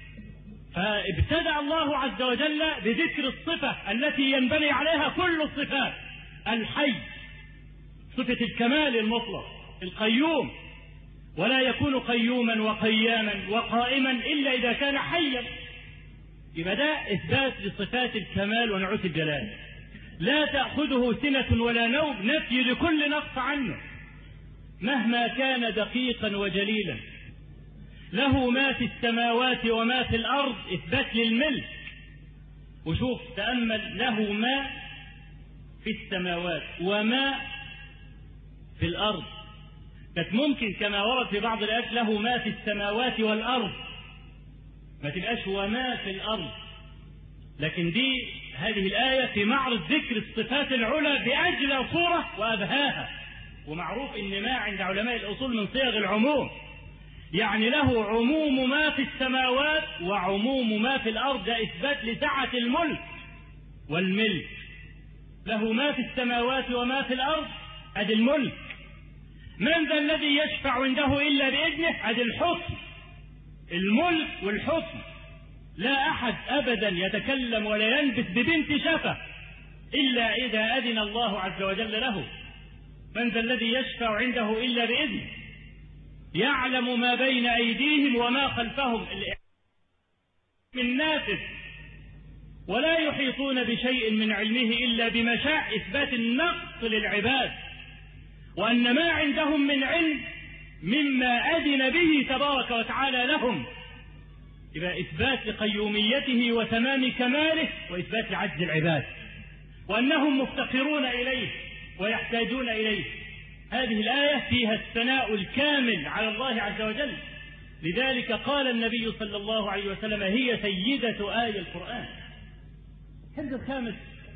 فابتدأ الله عز وجل بذكر الصفة التي ينبني عليها كل الصفات. الحي صفة الكمال المطلق، القيوم، ولا يكون قيوما وقياما وقائما إلا إذا كان حيا. يبقى ده إثبات لصفات الكمال ونعوت الجلال. لا تأخذه سنة ولا نوم، نفي لكل نقص عنه مهما كان دقيقا وجليلا. له ما في السماوات وما في الأرض، إثبات للملك. وشوف تأمل، له ما في السماوات وما في الأرض. كانت ممكن كما ورد في بعض الآيات له ما في السماوات والأرض، ما تبقاش وما في الأرض. لكن هذه الآية في معرض ذكر الصفات العلى بأجلى صورة وأبهاها. ومعروف إن ما عند علماء الأصول من صيغ العموم، يعني له عموم ما في السماوات وعموم ما في الأرض. ده إثبات لسعة الملك والملك. له ما في السماوات وما في الأرض، هذا الملك. من ذا الذي يشفع عنده إلا بإذنه، هذا الحكم. الملك والحكم. لا أحد أبدا يتكلم ولا ينبت ببنت شفة إلا إذا أذن الله عز وجل له. من ذا الذي يشفع عنده إلا بإذنه، يعلم ما بين أيديهم وما خلفهم. من نافذ ولا يحيطون بشيء من علمه إلا بما شاء، إثبات النقص للعباد، وأن ما عندهم من علم مما أذن به تبارك وتعالى لهم، يبقى إثبات لقيوميته وتمام كماله، وإثبات لعجز العباد، وأنهم مفتقرون إليه ويحتاجون إليه. هذه الآية فيها الثناء الكامل على الله عز وجل. لذلك قال النبي صلى الله عليه وسلم: هي سيدة آية القرآن. الحفظ الخامس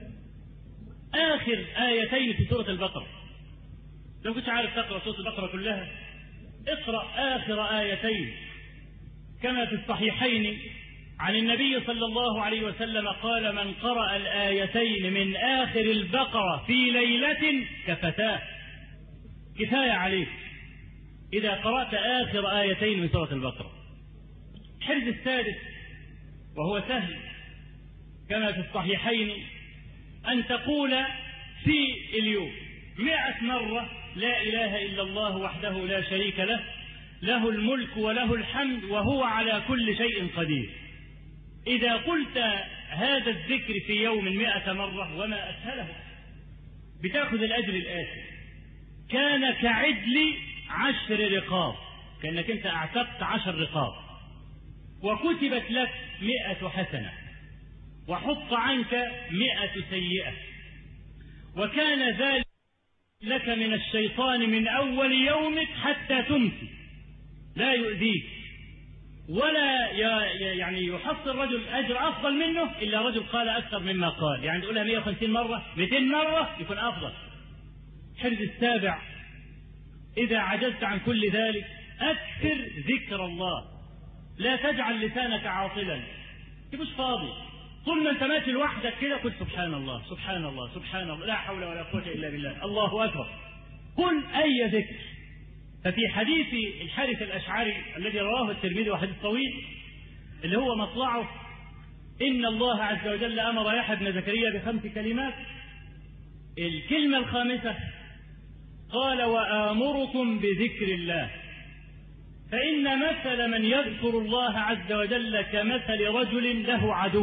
آخر آيتين في سورة البقرة. لو كنت عارف تقرأ سورة البقرة كلها، اقرأ آخر آيتين، كما في الصحيحين عن النبي صلى الله عليه وسلم قال: من قرأ الآيتين من آخر البقرة في ليلة كفتاه، كفاية عليك إذا قرأت آخر آيتين من سورة البقرة. الحرز السادس وهو سهل كما في الصحيحين، أن تقول في اليوم 100 مرة: لا إله إلا الله وحده لا شريك له، له الملك وله الحمد وهو على كل شيء قدير. إذا قلت هذا الذكر في يوم 100 مرة وما أسهله، بتأخذ الأجر الآتي: كان كعدل 10 رقاب، كأنك أنت أعتقت 10 رقاب، وكتبت لك 100 حسنة، وحط عنك 100 سيئة، وكان ذلك لك من الشيطان من أول يومك حتى تمسي، لا يؤذيك ولا يعني يحصل رجل أجر أفضل منه إلا رجل قال أكثر مما قال. يعني تقولها 150 مرة 200 مرة يكون أفضل. الحرز السابع: إذا عجزت عن كل ذلك أكثر ذكر الله، لا تجعل لسانك عاطلا، مش فاضي، طول ما أنت ماشي لوحدك كده قل سبحان الله سبحان الله سبحان الله، لا حول ولا قوة إلا بالله، الله أكبر، قل أي ذكر. ففي حديث الحارث الأشعري الذي رواه الترمذي وحديث طويل، اللي هو مطلعه: إن الله عز وجل أمر يحيى بن زكريا ب5 كلمات، الكلمة الخامسة قال: وآمركم بذكر الله، فإن مثل من يذكر الله عز وجل كمثل رجل له عدو،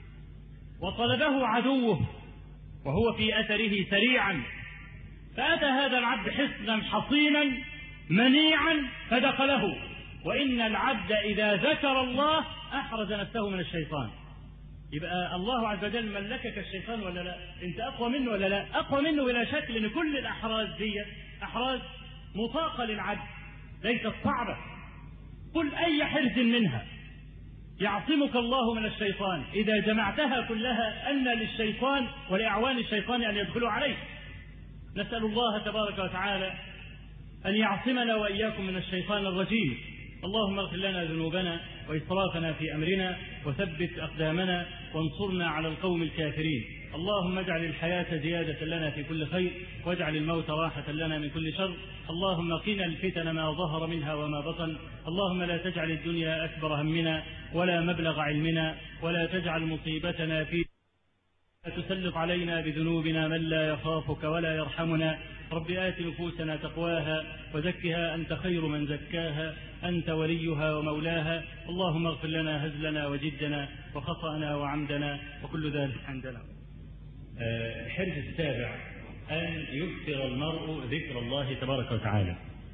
وطلبه عدوه وهو في أثره سريعا، فأتى هذا العبد حصنا حصينا منيعا فدخله، وإن العبد إذا ذكر الله أحرز نفسه من الشيطان. يبقى الله عز وجل ملكك الشيطان ولا لا؟ أنت أقوى منه ولا لا؟ أقوى منه بلا شك، لأن كل الأحراز دي أحراز مطاقة للعبد ليست صعبة. قل أي حرز منها يعصمك الله من الشيطان، إذا جمعتها كلها أن للشيطان ولأعوان الشيطان أن يدخلوا عليك. نسأل الله تبارك وتعالى أن يعصمنا وإياكم من الشيطان الرجيم. اللهم اغفر لنا ذنوبنا وإسرافنا في أمرنا، وثبت أقدامنا، وانصرنا على القوم الكافرين. اللهم اجعل الحياة زيادة لنا في كل خير، واجعل الموت راحة لنا من كل شر. اللهم قنا الفتن ما ظهر منها وما بطن. اللهم لا تجعل الدنيا أكبر همنا ولا مبلغ علمنا، ولا تجعل مصيبتنا في تسلط علينا بذنوبنا من لا يخافك ولا يرحمنا. رب آت نفوسنا تقواها وزكها أنت خير من زكاها، أنت وليها ومولاها. اللهم اغفر لنا هزلنا وجدنا وخطأنا وعمدنا وكل ذلك عندنا. الحرز السابع: أن يكثر المرء ذكر الله تبارك وتعالى.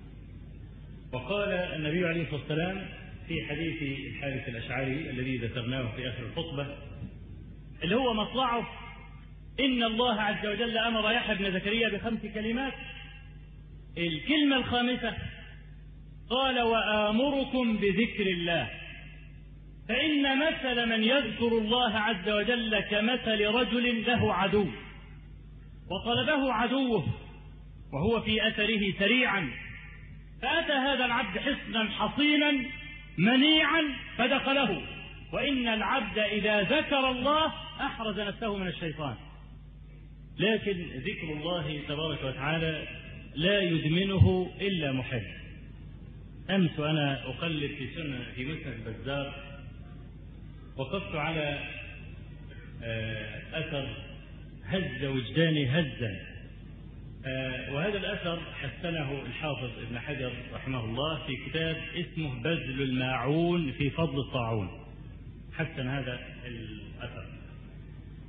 وقال النبي عليه الصلاة والسلام في حديث الحارث الأشعري الذي ذكرناه في آخر الخطبة، اللي هو مطلعه: إن الله عز وجل أمر يحيى بن زكريا ب5 كلمات، الكلمة الخامسة قال: وآمركم بذكر الله، فإن مثل من يذكر الله عز وجل كمثل رجل له عدو، وطلبه عدوه وهو في أثره سريعا، فأتى هذا العبد حصنا حصينا منيعا فدخله، وإن العبد إذا ذكر الله أحرز نفسه من الشيطان. لكن ذكر الله تبارك وتعالى لا يدمنه إلا محب. أمس وأنا أقلب في مسند البزار وقفت على أثر هز وجداني هزا، وهذا الأثر حسنه الحافظ ابن حجر رحمه الله في كتاب اسمه بذل الماعون في فضل الطاعون، حسن هذا الأثر.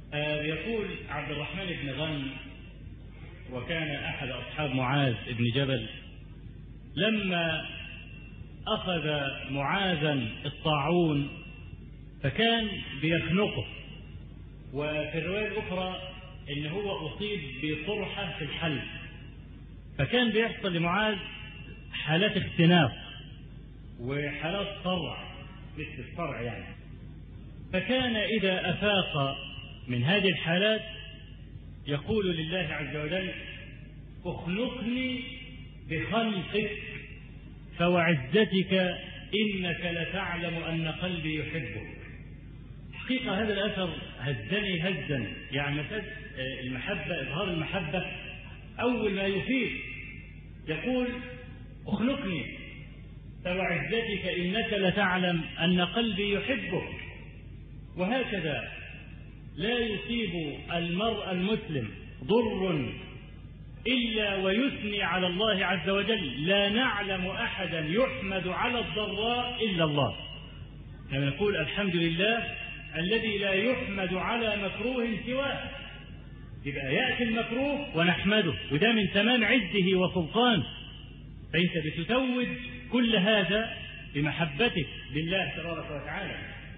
يقول عبد الرحمن بن غنم، وكان أحد أصحاب معاذ بن جبل، لما أخذ معاذا الطاعون فكان بيخنقه، وفي الرواية الأخرى إن هو أصيب بقرحة في الحلق، فكان بيحصل لمعاذ حالات اختناق وحالات صرع مثل الصرع يعني. فكان إذا أفاق من هذه الحالات يقول لله عز وجل: اخنقني بخلقك فوعزتك إنك لتعلم أن قلبي يحبك. حقيقة هذا الأثر هزني هزا، يعني المحبة، إظهار المحبة أول ما يفيد يقول: اخنقني فوعزتك إنك لتعلم أن قلبي يحبك. وهكذا لا يصيب المرء المسلم ضر إلا ويثني على الله عز وجل: لا نعلم أحدا يحمد على الضراء إلا الله. يعني نقول الحمد لله الذي لا يحمد على مكروه سواه. يبقى يأتي المكروه ونحمده، وده من تمام عزه وسلطانه. فأنت بتتوج كل هذا بمحبتك لله تبارك وتعالى.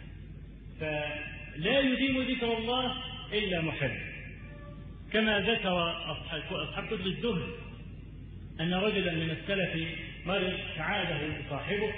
فلا يديم ذكر الله إلا محب، كما ذكر أصحاب كتب الزهد أن رجلا من السلف مرض فعاده صاحبه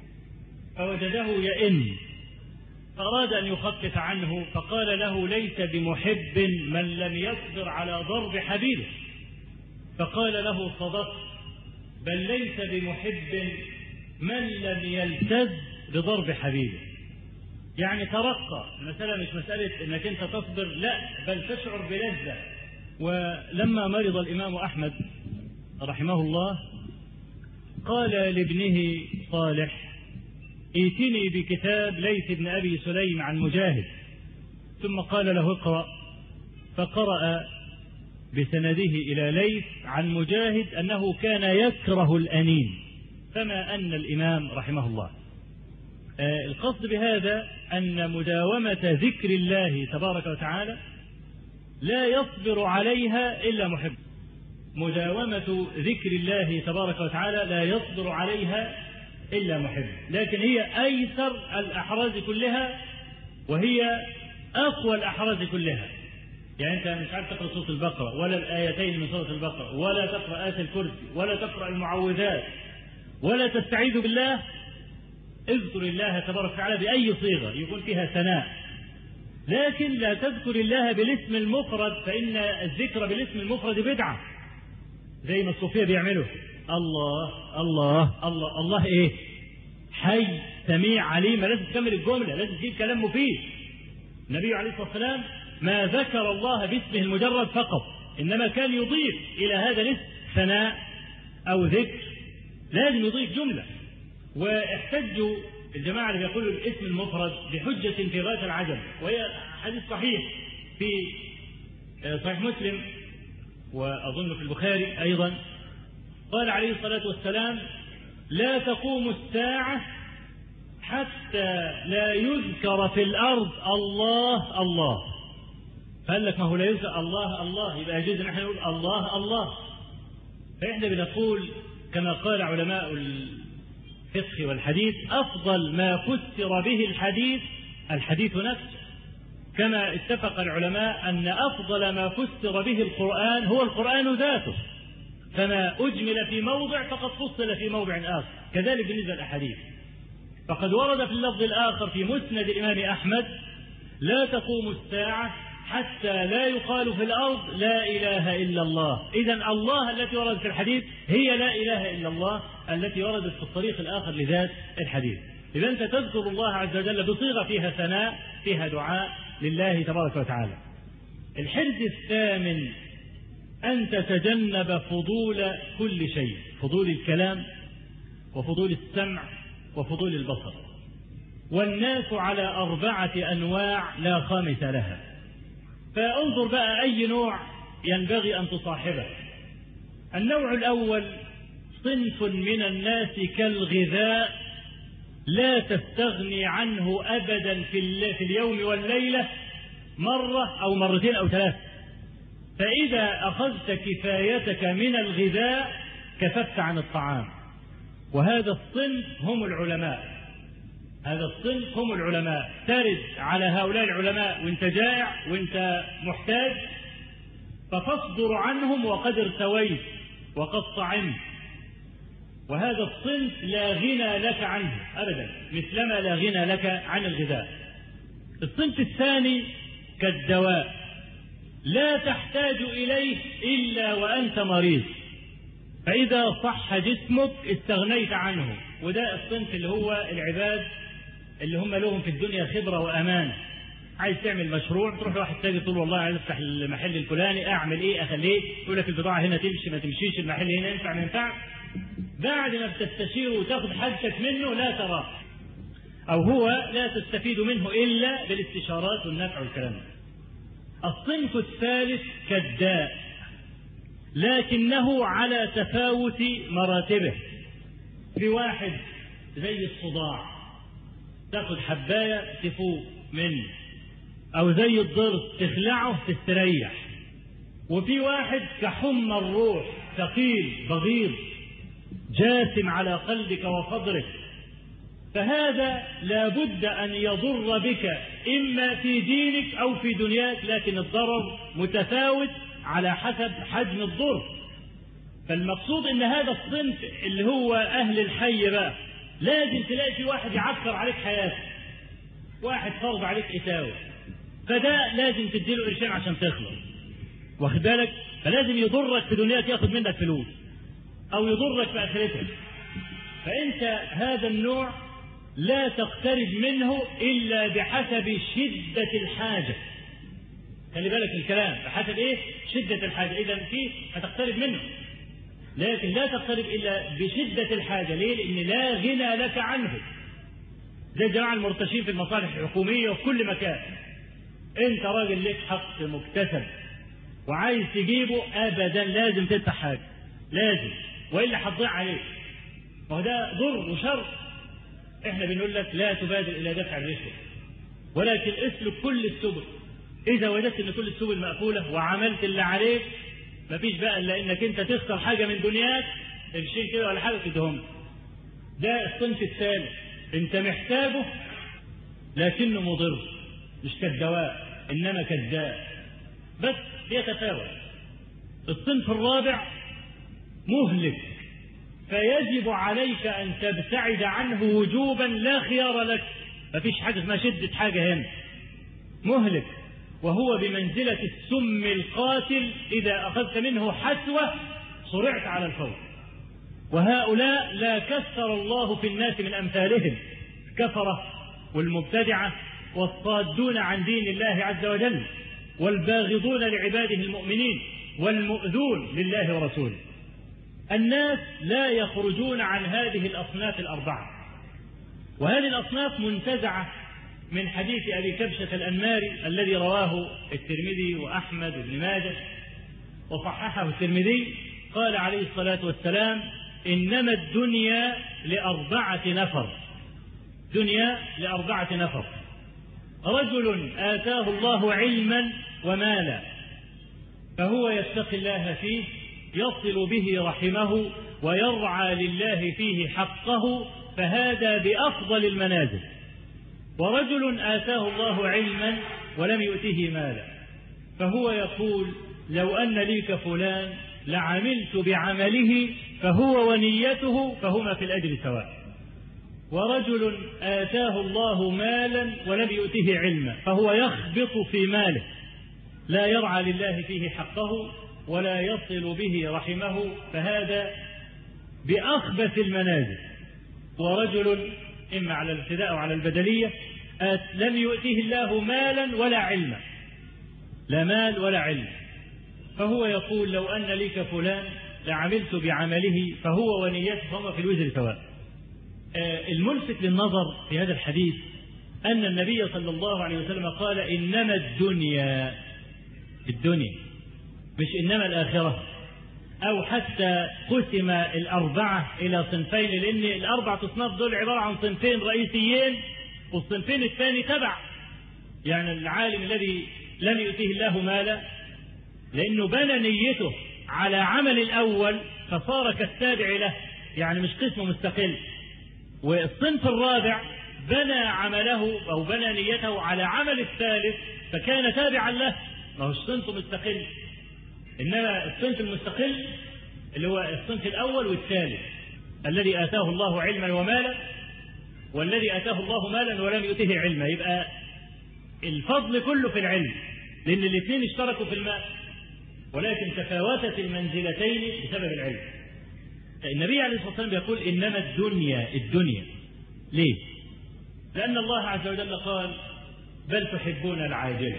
فوجده يئن، فأراد أن يخفف عنه، فقال له: ليس بمحب من لم يصبر على ضرب حبيبه. فقال له: صدقت، بل ليس بمحب من لم يلتذ بضرب حبيبه. يعني ترقى، المسألة مش مسألة انك انت تصبر، لا، بل تشعر بلذة. ولما مرض الإمام أحمد رحمه الله قال لابنه صالح: ائتني بكتاب ليث بن أبي سليم عن مجاهد. ثم قال له: اقرأ. فقرأ بسنده إلى ليث عن مجاهد أنه كان يكره الأنين، فما أن الإمام رحمه الله. القصد بهذا أن مداومة ذكر الله تبارك وتعالى لا يصبر عليها إلا محب. مداومة ذكر الله تبارك وتعالى لا يصبر عليها إلا محب، لكن هي أيسر الأحراز كلها وهي أقوى الأحراز كلها. يعني أنت مش عارف تقرأ سورة البقرة ولا الآيتين من سورة البقرة ولا تقرأ آية الكرسي ولا تقرأ المعوذات ولا تستعيذ بالله، اذكر الله تبارك وتعالى بأي صيغة يكون فيها ثناء، لكن لا تذكر الله بالاسم المفرد، فإن الذكر بالاسم المفرد بدعة زي ما الصوفية بيعملوا. الله الله الله الله إيه؟ حي سميع عليم. لازم تكمل الجملة، لازم تجيب كلام مفيد. النبي عليه الصلاة والسلام ما ذكر الله باسمه المجرد فقط، إنما كان يضيف إلى هذا الاسم ثناء أو ذكر، لازم يضيف جملة. واحتجوا الجماعة اللي بيقولوا الاسم المفرد بحجة في غاية العجب، وهي حديث صحيح في صحيح مسلم وأظن في البخاري أيضا. قال عليه الصلاة والسلام: لا تقوم الساعة حتى لا يذكر في الأرض الله الله. فقال لك: ما هو لا يذكر الله الله، يبقى يجوز ان احنا نقول الله الله. فإحنا بنقول كما قال علماء الفقه والحديث: أفضل ما فسر به الحديث نفسه، كما اتفق العلماء أن أفضل ما فسر به القرآن هو القرآن ذاته، فما أجمل في موضع فقد فصل في موضع آخر. كذلك بالنسبة للأحاديث، فقد ورد في اللفظ الآخر في مسند الإمام أحمد: لا تقوم الساعة حتى لا يقال في الأرض لا إله إلا الله. إذن الله التي وردت في الحديث هي لا إله إلا الله التي وردت في الطريق الآخر لذات الحديث. إذا أنت تذكر الله عز وجل بصيغة فيها ثناء، فيها دعاء لله تبارك وتعالى. الحرز الثامن: أن تتجنب فضول كل شيء، فضول الكلام وفضول السمع وفضول البصر. والناس على 4 أنواع لا خامس لها. فانظر بقى أي نوع ينبغي أن تصاحبه. النوع الأول: صنف من الناس كالغذاء لا تستغني عنه أبدا في اليوم والليلة، مرة أو مرتين أو ثلاثة. فإذا أخذت كفايتك من الغذاء كففت عن الطعام. وهذا الصنف هم العلماء، هذا الصنف هم العلماء. ترد على هؤلاء العلماء وانت جائع وانت محتاج، فتصدر عنهم وقد ارتويت وقد طعمت. وهذا الصنف لا غنى لك عنه أبدا، مثلما لا غنى لك عن الغذاء. الصنف الثاني كالدواء، لا تحتاج إليه إلا وأنت مريض، فإذا صح جسمك استغنيت عنه. وده الصنف اللي هو العباد اللي هم لهم في الدنيا خبرة وأمان. عايز تعمل مشروع تروح لواحد تاني تقول والله عايز افتح المحل الفلاني، اعمل ايه اخليه، يقول لك البضاعة هنا تمشي ما تمشيش، المحل هنا ينفع ما ينفعش. بعد ما بتستشيره وتاخذ حاجتك منه لا تراه، او هو لا تستفيد منه الا بالاستشارات والنفع والكلام. الصنف الثالث كالداء، لكنه على تفاوت مراتبه. في واحد زي الصداع تاخذ حباية تفوق منه، او زي الضرس تخلعه تستريح. وفي واحد كحمى الروح، ثقيل بغيض جاثم على قلبك وصدرك، فهذا لا بد أن يضر بك إما في دينك أو في دنياك، لكن الضرر متفاوت على حسب حجم الضر. فالمقصود أن هذا الصنف اللي هو أهل الحي بقى، لازم تلاقي في واحد يعكر عليك حياتك، واحد فرض عليك إتاوة، فده لازم تديله قرشين عشان تخلص، واخد بالك؟ فلازم يضرك في دنياك، ياخد منك فلوس، أو يضرك في آخرتك. فأنت هذا النوع لا تقترب منه إلا بحسب شدة الحاجة. خلي بالك الكلام بحسب إيه؟ شدة الحاجة. إذا فيه هتقترب منه، لكن لا تقترب إلا بشدة الحاجة. ليه؟ لأن لا غنى لك عنه. زي الجماعة المرتشين في المصالح الحكومية وفي كل مكان، أنت راجل لك حق مكتسب وعايز تجيبه، أبدا لازم تدفع حاجة، لازم، وإلا هتضيع عليك. وده ضر وشر. احنا بنقول لك لا تبادر الى دفع الرشوه، ولكن اسلك كل السبل. اذا وجدت ان كل السبل مقفوله وعملت اللي عليك، مفيش بقى الا انك انت تخسر حاجه من دنياك، قرشين كده ولا حاجه تدهم. ده الصنف الثالث، انت محتاجه لكنه مضر، مش كالدواء انما كالداء، بس يتفاوت. الصنف الرابع مهلك، فيجب عليك أن تبتعد عنه وجوبا لا خيار لك. مفيش حاجة اسمها شدة حاجة هنا. مهلك، وهو بمنزلة السم القاتل، إذا أخذت منه حسوة صرعت على الفور. وهؤلاء لا كثر الله في الناس من أمثالهم، الكفرة والمبتدعة والصادون عن دين الله عز وجل والباغضون لعباده المؤمنين والمؤذون لله ورسوله. الناس لا يخرجون عن هذه الأصناف الأربعة، وهذه الأصناف منتزعة من حديث أبي كبشة الأنماري الذي رواه الترمذي وأحمد بن ماجه وصححه الترمذي. قال عليه الصلاة والسلام: إنما الدنيا لأربعة نفر. دنيا لأربعة نفر: رجل آتاه الله علما ومالا فهو يتقي الله فيه، يصل به رحمه ويرعى لله فيه حقه، فهذا بأفضل المنازل. ورجل آتاه الله علما ولم يؤته مالا فهو يقول: لو أن لي كفلان لعملت بعمله، فهو ونيته فهما في الأجر سواء. ورجل آتاه الله مالا ولم يؤته علما فهو يخبط في ماله، لا يرعى لله فيه حقه ولا يصل به رحمه، فهذا بأخبث المنازل. ورجل إما على الابتداء أو على البدلية لم يؤتيه الله مالا ولا علما، لا مال ولا علم، فهو يقول: لو أن لي كفلان لعملت بعمله، فهو ونيته فهما في الوزر سواء. الملفت للنظر في هذا الحديث أن النبي صلى الله عليه وسلم قال: إنما الدنيا، الدنيا مش إنما الآخرة، أو حتى قسم الأربعة إلى صنفين، لأن الأربعة أصناف دول عبارة عن صنفين رئيسيين والصنفين الثاني تبع. يعني العالم الذي لم يؤتيه الله مالا؟ لأنه بنى نيته على عمل الأول فصار كالتابع له، يعني مش قسم مستقل. والصنف الرابع بنى عمله أو بنى نيته على عمل الثالث فكان تابعا له، ما هو الصنف مستقل. إنما الصنف المستقل اللي هو الصنف الأول والثالث، الذي آتاه الله علما ومالا والذي آتاه الله مالا ولم يؤته علما، يبقى الفضل كله في العلم، لأن الاثنين اشتركوا في المال، ولكن تفاوتت المنزلتين بسبب العلم. النبي عليه الصلاة والسلام يقول إنما الدنيا ليه؟ لأن الله عز وجل قال بل تحبون العاجلة،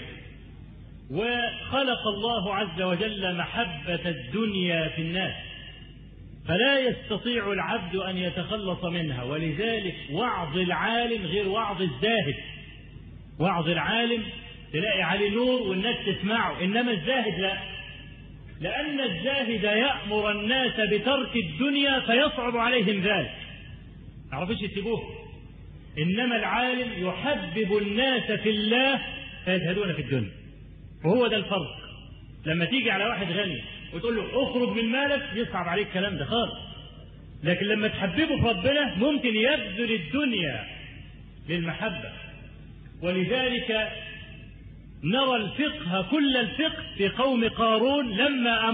وخلق الله عز وجل محبة الدنيا في الناس فلا يستطيع العبد أن يتخلص منها. ولذلك وعظ العالم غير وعظ الزاهد. وعظ العالم تلاقي عليه نور والناس تسمعه، إنما الزاهد لا، لأن الزاهد يأمر الناس بترك الدنيا فيصعب عليهم ذلك، ما يعرفوش يسيبوه. إنما العالم يحبب الناس في الله فيزهدون في الدنيا، وهو ده الفرق. لما تيجي على واحد غني وتقول له اخرج من مالك يصعب عليك الكلام ده خالص، لكن لما تحببه في ربنا ممكن يبذل الدنيا للمحبة. ولذلك نرى الفقه كل الفقه في قوم قارون لما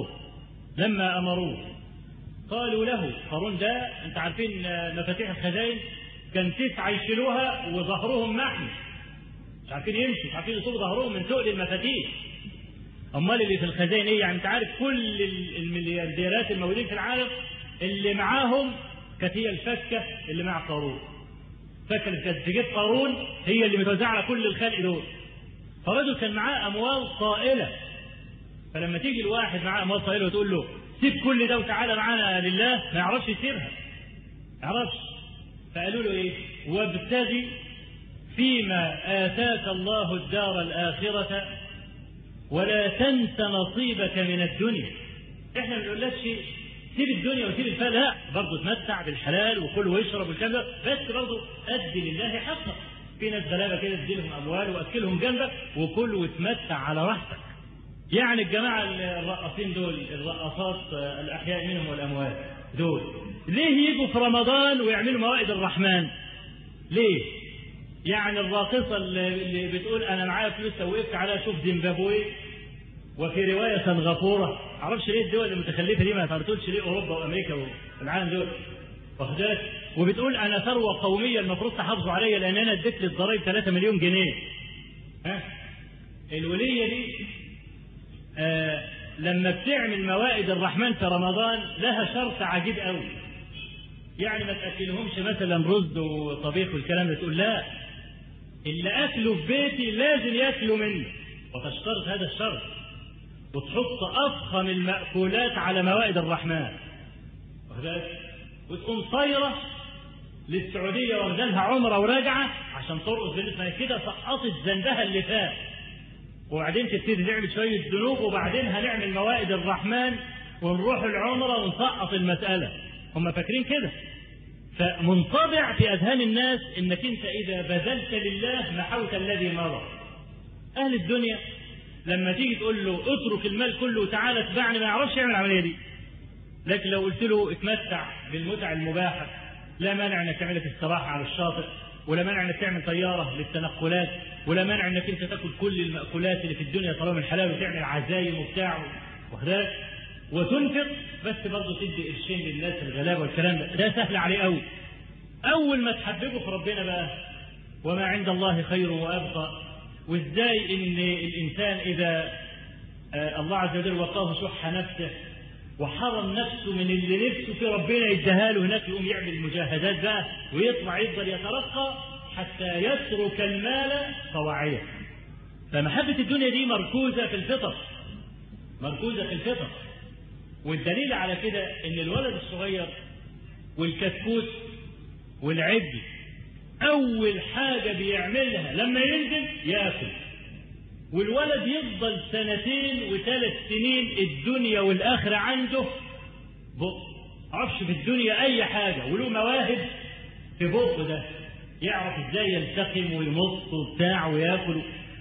أمروه قالوا له، قارون ده انت عارفين مفاتيح الخزائن كان 9 يشيلوها وظهرهم محمي، مش عارفين يمشوا، مش عارفين يصوبوا ظهرهم من تقل المفاتيح. امال اللي في الخزائن ايه؟ يعني انت عارف كل المليارديرات الموجودين في العالم اللي معاهم كانت هي الفكه اللي مع قارون. فكه اللي كانت تجيب قارون هي اللي متوزعه على كل الخلق دول. فرجل كان معاه اموال طائله، فلما تيجي الواحد معاه اموال طائله وتقول له سيب كل ده وتعالى معانا لله، ما يعرفش يسيبها، ما يعرفش. فقالوا له ايه؟ وابتغي فيما آتاك الله الدار الآخرة ولا تنس نصيبك من الدنيا. احنا ما بنقولكش سيب الدنيا وسيب الفال، لا، برضه تمتع بالحلال وكل واشرب والكلام ده، بس برضه ادي لله حقه. في ناس غلابه كده تديلهم اموال واكلهم جنبك وكل وتمتع على راحتك. يعني الجماعه الرقاصين دول، الرقاصات الاحياء منهم والاموات دول، ليه يجوا في رمضان ويعملوا موائد الرحمن؟ ليه؟ يعني الراقصه اللي بتقول انا معايا فلوس وقفت على شوف زيمبابوي وفي روايه سنغافوره، معرفش ليه الدول المتخلفه دي ما تقولش ليه اوروبا وامريكا والعالم دول، واخدات، وبتقول انا ثروه قوميه المفروض تحافظوا عليا لان انا اديت للضرايب 3 مليون جنيه. الوليه دي لما بتعمل موائد الرحمن في رمضان لها شرط عجيب قوي، يعني ما تاكلهمش مثلا رز وطبيخ والكلام ده، تقول لا، اللي اكله في بيتي لازم ياكلوا منه، وتشترط هذا الشرط، وتحط افخم المأكولات على موائد الرحمن، وتقوم طايره للسعوديه واخدالها عمره وراجعه عشان ترقص بالنسبه كده، سقطت ذنبها اللي فات، وبعدين تبتدي تعمل شويه ذنوب، وبعدين هنعمل موائد الرحمن ونروح العمره ونسقط المساله. هم فاكرين كده، فمنطبع في اذهان الناس انك انت اذا بذلت لله محوت الذي مضى. اهل الدنيا لما تيجي تقول له اترك المال كله وتعالى اتبعني، ما يعرفش يعمل العمليه دي. لكن لو قلت له اتمتع بالمتع المباحه، لا مانع انك تعملها في الصباح على الشاطئ، ولا مانع انك تعمل طياره للتنقلات، ولا مانع انك انت تاكل كل المأكولات اللي في الدنيا طالما من الحلال، وتعمل عزايم وبتاع وخداك وتنفق، بس برضه تدي قرشين للناس الغلابه والكلام ده سهل عليه قوي. اول ما تحببه في ربنا بقى، وما عند الله خير وابقى، وازاي ان الانسان اذا الله عز وجل وقاه شح نفسه وحرم نفسه من اللي نفسه في ربنا يديها له هناك، يقوم يعمل مجاهدات بقى ويطلع يفضل يترقى حتى يترك المال طواعية. فمحبة الدنيا دي مركوزة في الفطر، مركوزة في الفطر. والدليل على كده ان الولد الصغير والكتكوت والعجل اول حاجة بيعملها لما ينزل ياكل، والولد يفضل 2 و3 سنين الدنيا والآخرة عنده بق، عرفش في الدنيا أي حاجة، وله مواهب في بقه ده، يعرف ازاي يلتقم ويمص وبتاع وياكل.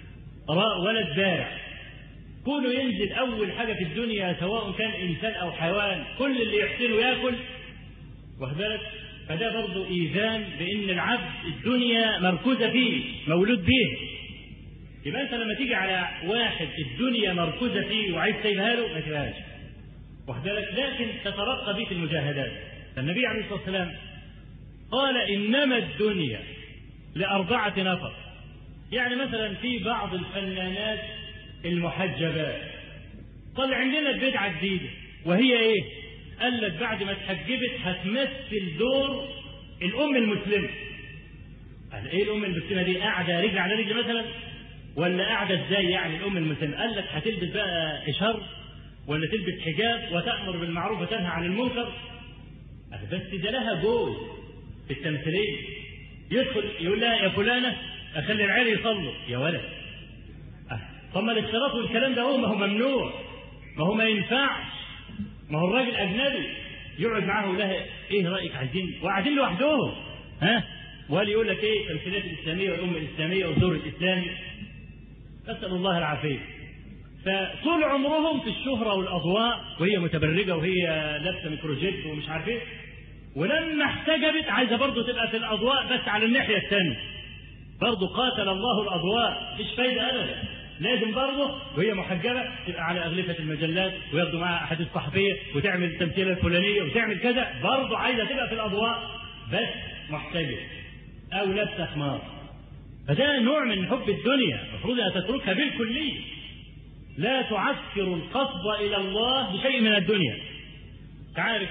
ولد بارع، كونه ينزل أول حاجة في الدنيا سواء كان إنسان أو حيوان كل اللي يحسنه يأكل، واخد بالك؟ فده برضه إيذان بأن العبد الدنيا مركوزة فيه، مولود به. يبقى أنت لما تيجي على واحد الدنيا مركوزة فيه وعايز تسيبها له ما تسيبهاش، واخد بالك؟ لكن تترقى به في المجاهدات. فالنبي عليه الصلاة والسلام قال إنما الدنيا ل4 نفر. يعني مثلا في بعض الفنانات المحجبات طلع عندنا بدعة جديدة، وهي ايه؟ قال لك بعد ما اتحجبت هتمثل دور الأم المسلمة. قال ايه الأم المسلمة دي؟ قاعدة رجل على رجل مثلا، ولا قاعدة ازاي يعني الأم المسلمة؟ قال لك هتلبس بقى إشار ولا تلبس حجاب وتأمر بالمعروف وتنهى عن المنكر. بس ده لها جوز في التمثيلية، يدخل يقول لها يا فلانة أخلي العيال يصلوا يا ولد. طب ما الاختلاط والكلام ده ما هو ممنوع، ما هو ما ينفعش، ما هو الراجل أجنبي يقعد معاه ويقول لها إيه رأيك عايزين وقاعدين لوحدهم وقال يقول لك إيه التمثيلات الإسلامية والأمة الإسلامية والدور الإسلامي. أسأل الله العافية. فطول عمرهم في الشهرة والأضواء وهي متبرجة وهي لابسة ميكروجيت ومش عارف إيه، ولما احتجبت عايزة برضه تبقى في الأضواء بس على الناحية الثانية. برضه قاتل الله الأضواء، مش فايدة أبدا. لازم برضه وهي محجبة تبقى على أغلفة المجلات وياخدوا معها أحاديث صحفية وتعمل التمثيلة الفلانية وتعمل كذا، برضه عايزة تبقى في الأضواء بس محتجبة أو لابسة خمار. فده نوع من حب الدنيا، المفروض أن تتركها بالكلية. لا تعسكر القصد إلى الله بشيء من الدنيا. تعرف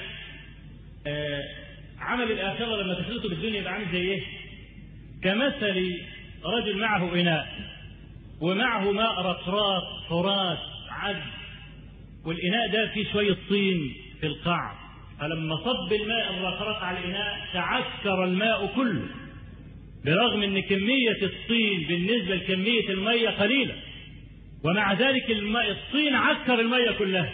عمل الآخرة لما تخلطه بالدنيا يبقى عامل زي إيه؟ كمثل رجل معه إناء ومعه ماء رطرات فرات عذب، والإناء ده فيه شوية طين في القاع، فلما صب الماء الرطرات على الإناء تعسكر الماء كله، برغم أن كمية الطين بالنسبة لكمية المية قليلة، ومع ذلك الطين عسكر المية كلها.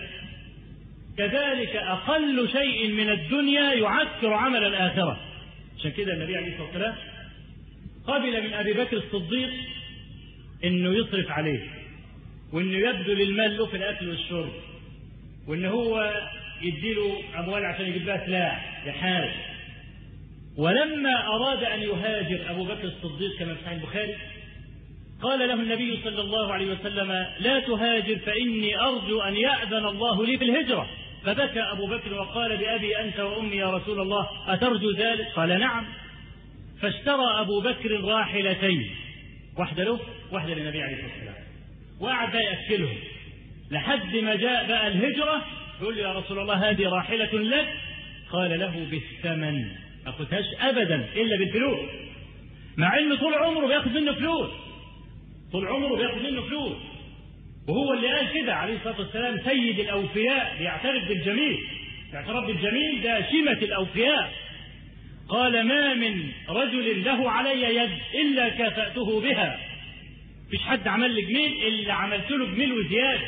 كذلك أقل شيء من الدنيا يعسكر عمل الآخرة. عشان كده النبي عليه الصلاة والسلام قبل من أبي بكر الصديق إنه يصرف عليه، وإنه يبذل المال له في الأكل والشرب، وإنه هو يديله أموال عشان يجيب بها سلاح يحارب. ولما أراد أن يهاجر أبو بكر الصديق كما في صحيح البخاري قال له النبي صلى الله عليه وسلم لا تهاجر فإني أرجو أن يأذن الله لي في الهجرة. فبكى أبو بكر وقال بأبي أنت وأمي يا رسول الله أترجو ذلك؟ قال نعم. فاشترى أبو بكر راحلتين، واحدة له واحدة للنبي عليه الصلاة والسلام، وقعد يأكلهم لحد ما جاء بقى الهجرة يقول له يا رسول الله هذه راحلة لك. قال له بالثمن، ما أخذهاش أبدا إلا بالفلوس، مع إنه طول عمره بياخذ منه فلوس، طول عمره بياخذ منه فلوس، وهو اللي قال كده عليه الصلاة والسلام سيد الأوفياء بيعترف بالجميل، الاعتراف بالجميل ده شيمة الأوفياء. قال ما من رجل له علي يد إلا كافأته بها، مفيش حد عمل لي جميل إلا عملت له جميل وزيادة،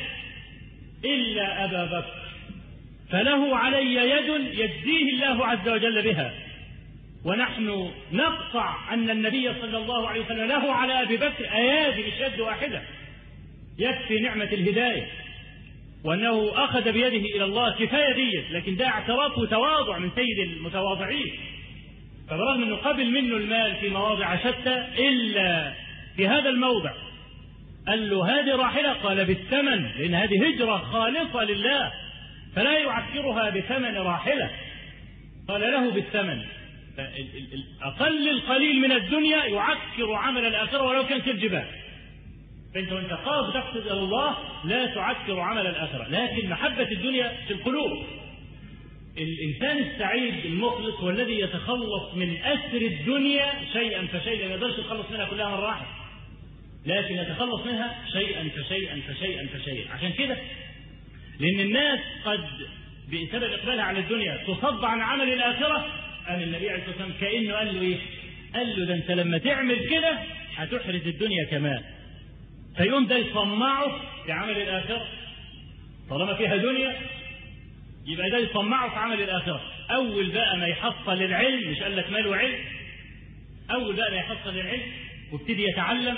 إلا أبا بكر فله علي يد يجزيه الله عز وجل بها. ونحن نقطع أن النبي صلى الله عليه وسلم له على أبي بكر أيادي مش يد واحدة، يكفي نعمة الهداية وأنه أخذ بيده إلى الله كفاية ديت، لكن ده اعتراف وتواضع من سيد المتواضعين. فبرغم أنه قبل منه المال في مواضع شتى إلا في هذا الموضع قال له هذه راحلة، قال بالثمن، لأن هذه هجرة خالصة لله فلا يعكرها بثمن راحلة، قال له بالثمن. أقل القليل من الدنيا يعكر عمل الآخرة ولو كان كالجبال. فأنت وأنت قاصد تقصد إلى الله لا تعكر عمل الآخرة، لكن محبة الدنيا في القلوب. الإنسان السعيد المخلص هو الذي يتخلص من أسر الدنيا شيئا فشيئا، ما يقدرش يتخلص منها كلها مرة واحدة، لكن يتخلص منها شيئا فشيئا فشيئا فشيئا. عشان كده لأن الناس قد بسبب إقبالها على الدنيا تصد عن عمل الآخرة. قال النبي عليه الصلاة والسلام كأنه قال له إيه؟ قال له ده أنت لما تعمل كده هتحرز الدنيا كمان. فيقوم ده يصمعه في عمل الآخرة، طالما فيها دنيا يبقى ده يصمعه في عمل الآخرة. أول بقى ما يحصل العلم، مش قال لك ماله علم، أول بقى ما يحصل العلم وابتدي يتعلم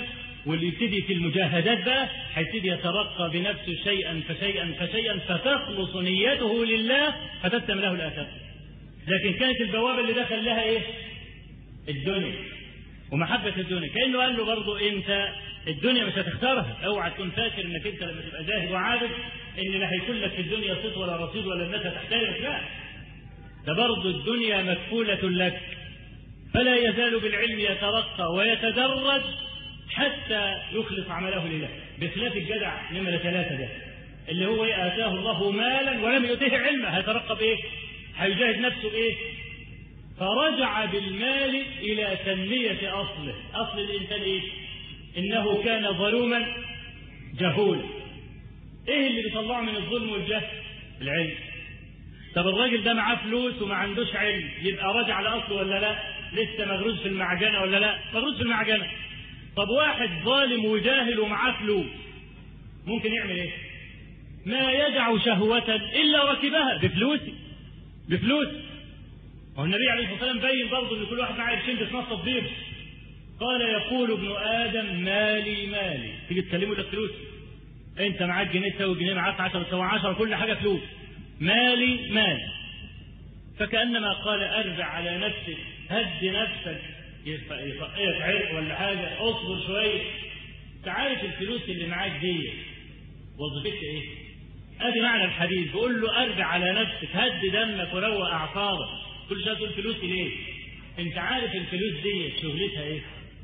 واللي يبتدي في المجاهدات بقى هيبتدي يترقى بنفسه شيئا فشيئا فشيئا فتخلص نيته لله فتتم له الآثار. لكن كانت البوابة اللي دخل لها ايه؟ الدنيا ومحبة الدنيا. كأنه قال له برضه انت الدنيا مش هتختارها، اوعى تكون فاكر انك انت لما تبقى زاهد وعابد ان لا هيكون لك في الدنيا صيت ولا رصيد ولا الناس هتحترمك، لا، ده برضه الدنيا مكفولة لك. فلا يزال بالعلم يترقى ويتدرج حتى يخلص عمله لله، بخلاف الجدع نمرة 3 ده اللي هو آتاه الله مالا ولم يؤته علما، هيترقى بايه؟ هيجاهد نفسه بايه؟ فرجع بالمال إلى تنمية أصله. أصل الإنسان إيه؟ إنه كان ظلوما جهول. إيه اللي بيطلعه من الظلم والجهل؟ العلم. طب الراجل ده معاه فلوس وما عندوش علم، يبقى رجع لأصله ولا لا؟ لسه مغروز في المعجنة ولا لا؟ مغروز في المعجنة. طب واحد ظالم وجاهل ومعاه فلوس ممكن يعمل إيه؟ ما يدع شهوة إلا ركبها بفلوس. والنبي عليه الصلاة والسلام بين برضه ان كل واحد معاه قرشين بيتنصب بيه. قال يقول ابن آدم مالي. تيجي تكلمه لك فلوس، انت معاك جنيه تساوي جنيه، معاك 10 تساوي 10، كل حاجة فلوس. مالي. فكأنما قال ارجع على نفسك، هد نفسك، يطقيك عرق ولا حاجة، اصبر شوية. انت عارف الفلوس اللي معاك دي وظيفتها ايه؟ ادي معنى الحديث، بيقول له ارجع على نفسك، هد دمك وروق اعصابك. كل شويه تقول فلوسي ليه؟ انت عارف الفلوس دي شغلتها ايه؟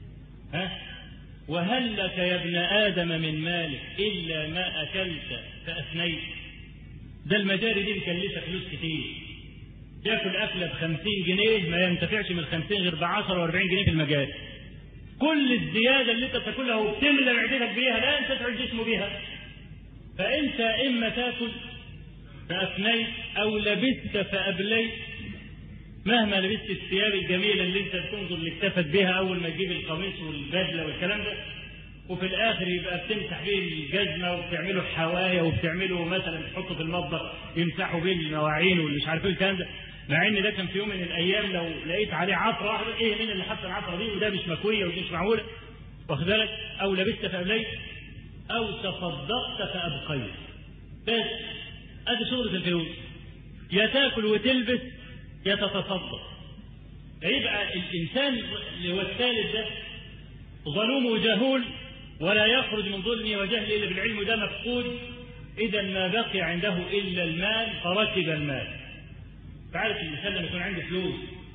وهل لك يا ابن ادم من مالك الا ما اكلت فافنيت. ده المجاري دي بيكلفها فلوس كتير. ياكل اكله ب50 جنيه ما ينتفعش من 50 غير ب10 و40 جنيه في المجاري. كل الزياده اللي انت بتاكلها وبتملى معدتك بيها لا انت تتعب جسمه بيها. فانت اما تاكل فافنيت او لبست فابليت. مهما لبست الثياب الجميلة اللي انت بتنظر لاكتفت بها اول ما تجيب القميص والبدلة والكلام ده، وفي الاخر يبقى بتمسح بيه الجزمة وبتعمله حواية وبتعمله مثلا تحطه في المطبخ يمسحوا بيه المواعين واللي مش عارف ايه الكلام ده. مع ان ده كان في يوم من الايام لو لقيت عليه عطرة واحدة، ايه مين اللي حط العطرة دي وده مش مكوية ودي مش معمولة، واخد بالك؟ او لبست فابليت او تصدقت فابقيت. بس ادي شغلة الفلوس، يا تاكل وتلبس يتتصدق. فيبقى الإنسان اللي هو الثالث ده ظلوم وجهول ولا يخرج من ظلمه وجهله إلا بالعلم، ده مفقود. إذا ما بقي عنده إلا المال فركب المال. فعارف الإنسان لما يكون عنده فلوس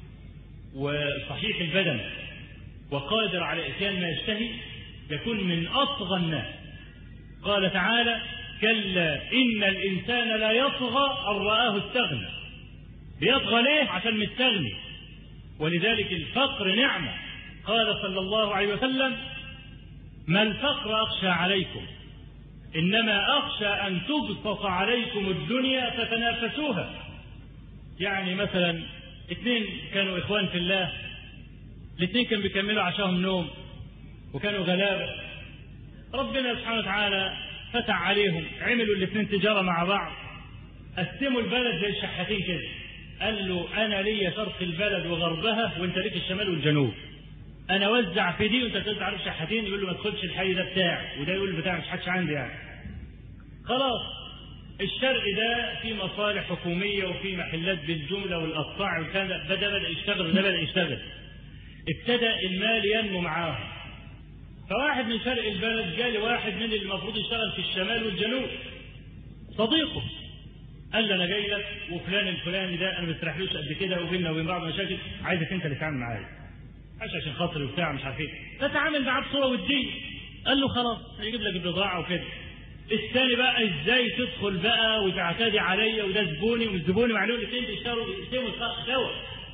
وصحيح البدن وقادر على إتيان ما يشتهي يكون من أطغى الناس. قال تعالى كلا إن الإنسان لا يطغى أن رآه استغنى. بيطغى ليه؟ عشان مستغني. ولذلك الفقر نعمة. قال صلى الله عليه وسلم ما الفقر أخشى عليكم إنما أخشى أن تبسط عليكم الدنيا فتنافسوها. يعني مثلا 2 كانوا إخوان في الله، الاثنين كانوا بيكملوا عشاهم نوم وكانوا غلابة، ربنا سبحانه وتعالى فتح عليهم، عملوا الاثنين تجارة مع بعض، قسموا البلد زي الشحاتين كده. قال له أنا لي شرق البلد وغربها وأنت ليك الشمال والجنوب، أنا وزع في دي وأنت توزع على الشحاتين. يقول له ما تدخلش الحي ده بتاعي، وده يقول بتاعي مش حدش عندي يعني. خلاص الشرق ده في مصالح حكومية وفي محلات بالجملة والقطاع والكلام ده، بدأ يشتغل وده بدأ يشتغل، ابتدأ المال ينمو معاه. فواحد من شرق البلد جاء لواحد من اللي المفروض يشتغل في الشمال والجنوب صديقه، قال له انا جاي لك وفلان الفلاني ده انا ما بستريحلوش قد كده وبيننا وبين بعض مشاكل، عايزك انت اللي تتعامل معايا عشان خاطري وبتاع مش عارف ايه. فتعامل معاه بصوره وديه. قال له خلاص هيجيب لك البضاعه وكده. الثاني بقى ازاي تدخل بقى وتعتدي عليا وده زبوني ومش زبوني، معلوم الاثنين بيشتغلوا يقسموا سوا.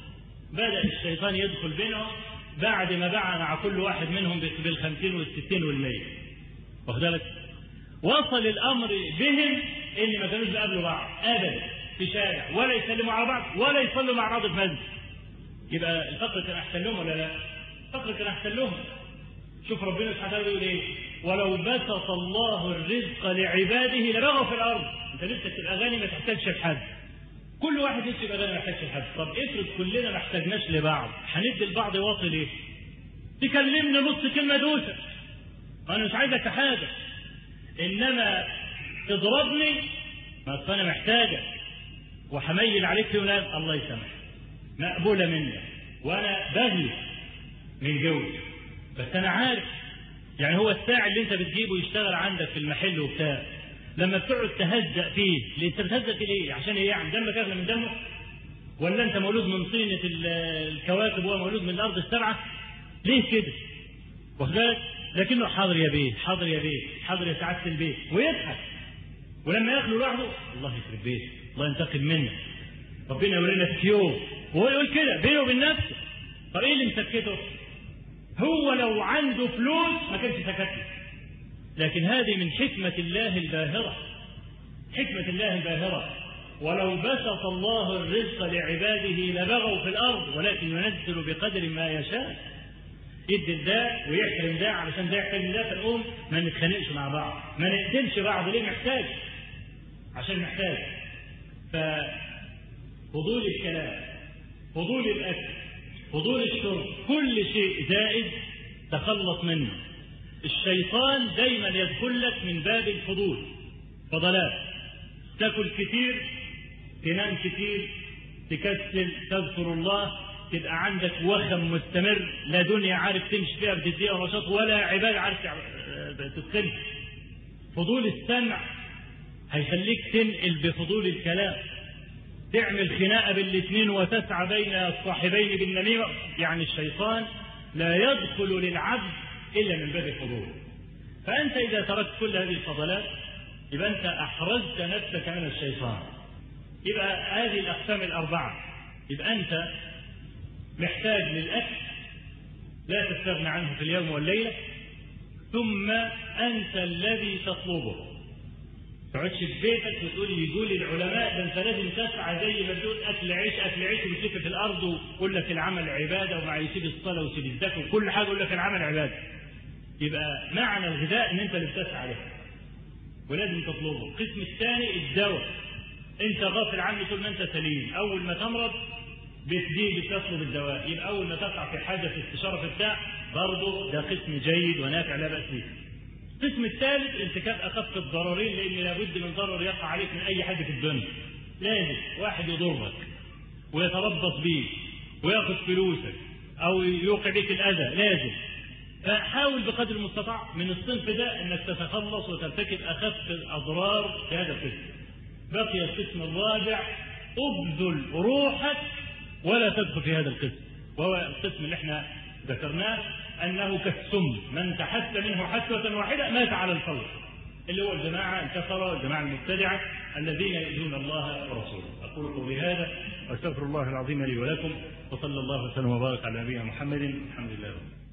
بدا الشيطان يدخل بينهم بعد ما باع مع كل واحد منهم بال50 وال60 وال100. واخد بالك؟ وصل الامر بهم ان ما كانوش بيقابلوا بعض ابدا في شارع ولا يسلموا على بعض ولا يصلوا مع بعض في مسجد. يبقى الفقر كان احسن لهم ولا لا؟ الفقر كان احسن لهم. شوف ربنا سبحانه وتعالى بيقول ايه؟ ولو بسط الله الرزق لعباده لبغوا في الارض. انت نفسك تبقى غني ما تحتاجش لحد، كل واحد نفسه يبقى غني ما يحتاجش لحد. طب افرض كلنا ما احتاجناش لبعض، هندي لبعض واطي ليه؟ تكلمني نص كلمه دوسه أنا مش عايزك في حاجة، إنما تضربني ما أنا محتاجة وحميل عليك في ولاد الله يسامحك مقبولة منك، وأنا بغلي من جوي، بس أنا عارف يعني هو الساعي اللي أنت بتجيبه يشتغل عندك في المحل وبتاع، لما بتقعد تهزأ فيه، ليه أنت بتهزأ فيه ليه؟ عشان إيه يعني؟ دمك أغلى من دمه؟ ولا أنت مولود من طينة الكواكب وهو مولود من الأرض السبعة؟ ليه كده؟ واخد بالك؟ لكنه حاضر يا بيه، حاضر يا بيه، حاضر يا سعادة البيه، ويضحك. ولما ياكلوا لوحده الله يخرب بيته، الله ينتقم منك، ربنا يورينا في يوم، وهو يقول كده بينه وبين نفسه. طب ايه اللي مسكته؟ هو لو عنده فلوس ما كانش سكت له. لكن هذه من حكمة الله الباهرة، حكمة الله الباهرة. ولو بسط الله الرزق لعباده لبغوا في الأرض ولكن ينزل بقدر ما يشاء. يدي ده ويحرم ده علشان ده يحتاج ده، فنقوم ما نتخانقش مع بعض، ما نقتلش بعض. ليه؟ محتاج، عشان محتاج. ففضول الكلام، فضول الأكل، فضول الشرب، كل شيء زائد تخلص منه. الشيطان دايما يدخل لك من باب الفضول، فضلات، تاكل كتير، تنام كتير، تكسل، تذكر الله، تبقى عندك وخم مستمر، لا دنيا عارف تمشي فيها بجدية ونشاط، ولا عبادة عارف تدخل. فضول السمع هيخليك تنقل بفضول الكلام، تعمل خناقة بالاثنين وتسعى بين الصاحبين بالنميمة. يعني الشيطان لا يدخل للعبد إلا من باب الفضول. فأنت إذا تركت كل هذه الفضلات يبقى أنت أحرزت نفسك من الشيطان. يبقى هذه الأقسام الأربعة. يبقى أنت محتاج للأكل لا تستغنى عنه في اليوم والليلة، ثم أنت الذي تطلبه. تقعدش في بيتك وتقول يقول العلماء ده أنت لازم تسعى زي ما بتقول أكل عيش أكل عيش، وتلف في الأرض ويقول لك العمل عبادة، ومع يسيب الصلاة ويسيب الزكاة وكل حاجة يقول لك العمل عبادة. يبقى معنى الغذاء إن أنت اللي بتسعى له ولازم تطلبه. القسم الثاني الدواء، أنت غافل عنه طول ما أنت سليم، أول ما تمرض بتجي بتطلب الدواء. يبقى أول ما تقع في حاجة في استشارة بتاع برضه ده قسم جيد ونافع لا بأس به. القسم الثالث ارتكاب أخف الضررين، لأن لابد من ضرر يقع عليك من أي حد في الدنيا. لازم واحد يضرك ويتربص بيك وياخذ فلوسك أو يوقع بك الأذى، لازم. فحاول بقدر المستطاع من الصنف ده أنك تتخلص وترتكب أخف الأضرار في هذا القسم. بقي القسم الرابع، أبذل روحك ولا تدخل في هذا القسم، وهو القسم اللي احنا ذكرناه أنه كالسم، من تحس منه حسوة واحدة مات على الفور، اللي هو الجماعة الكفرة والجماعة المبتدعة الذين يؤذون الله ورسوله. أقول قولي هذا وأستغفر الله العظيم لي ولكم، وصلى الله وسلم وبارك على نبينا محمد. الحمد لله.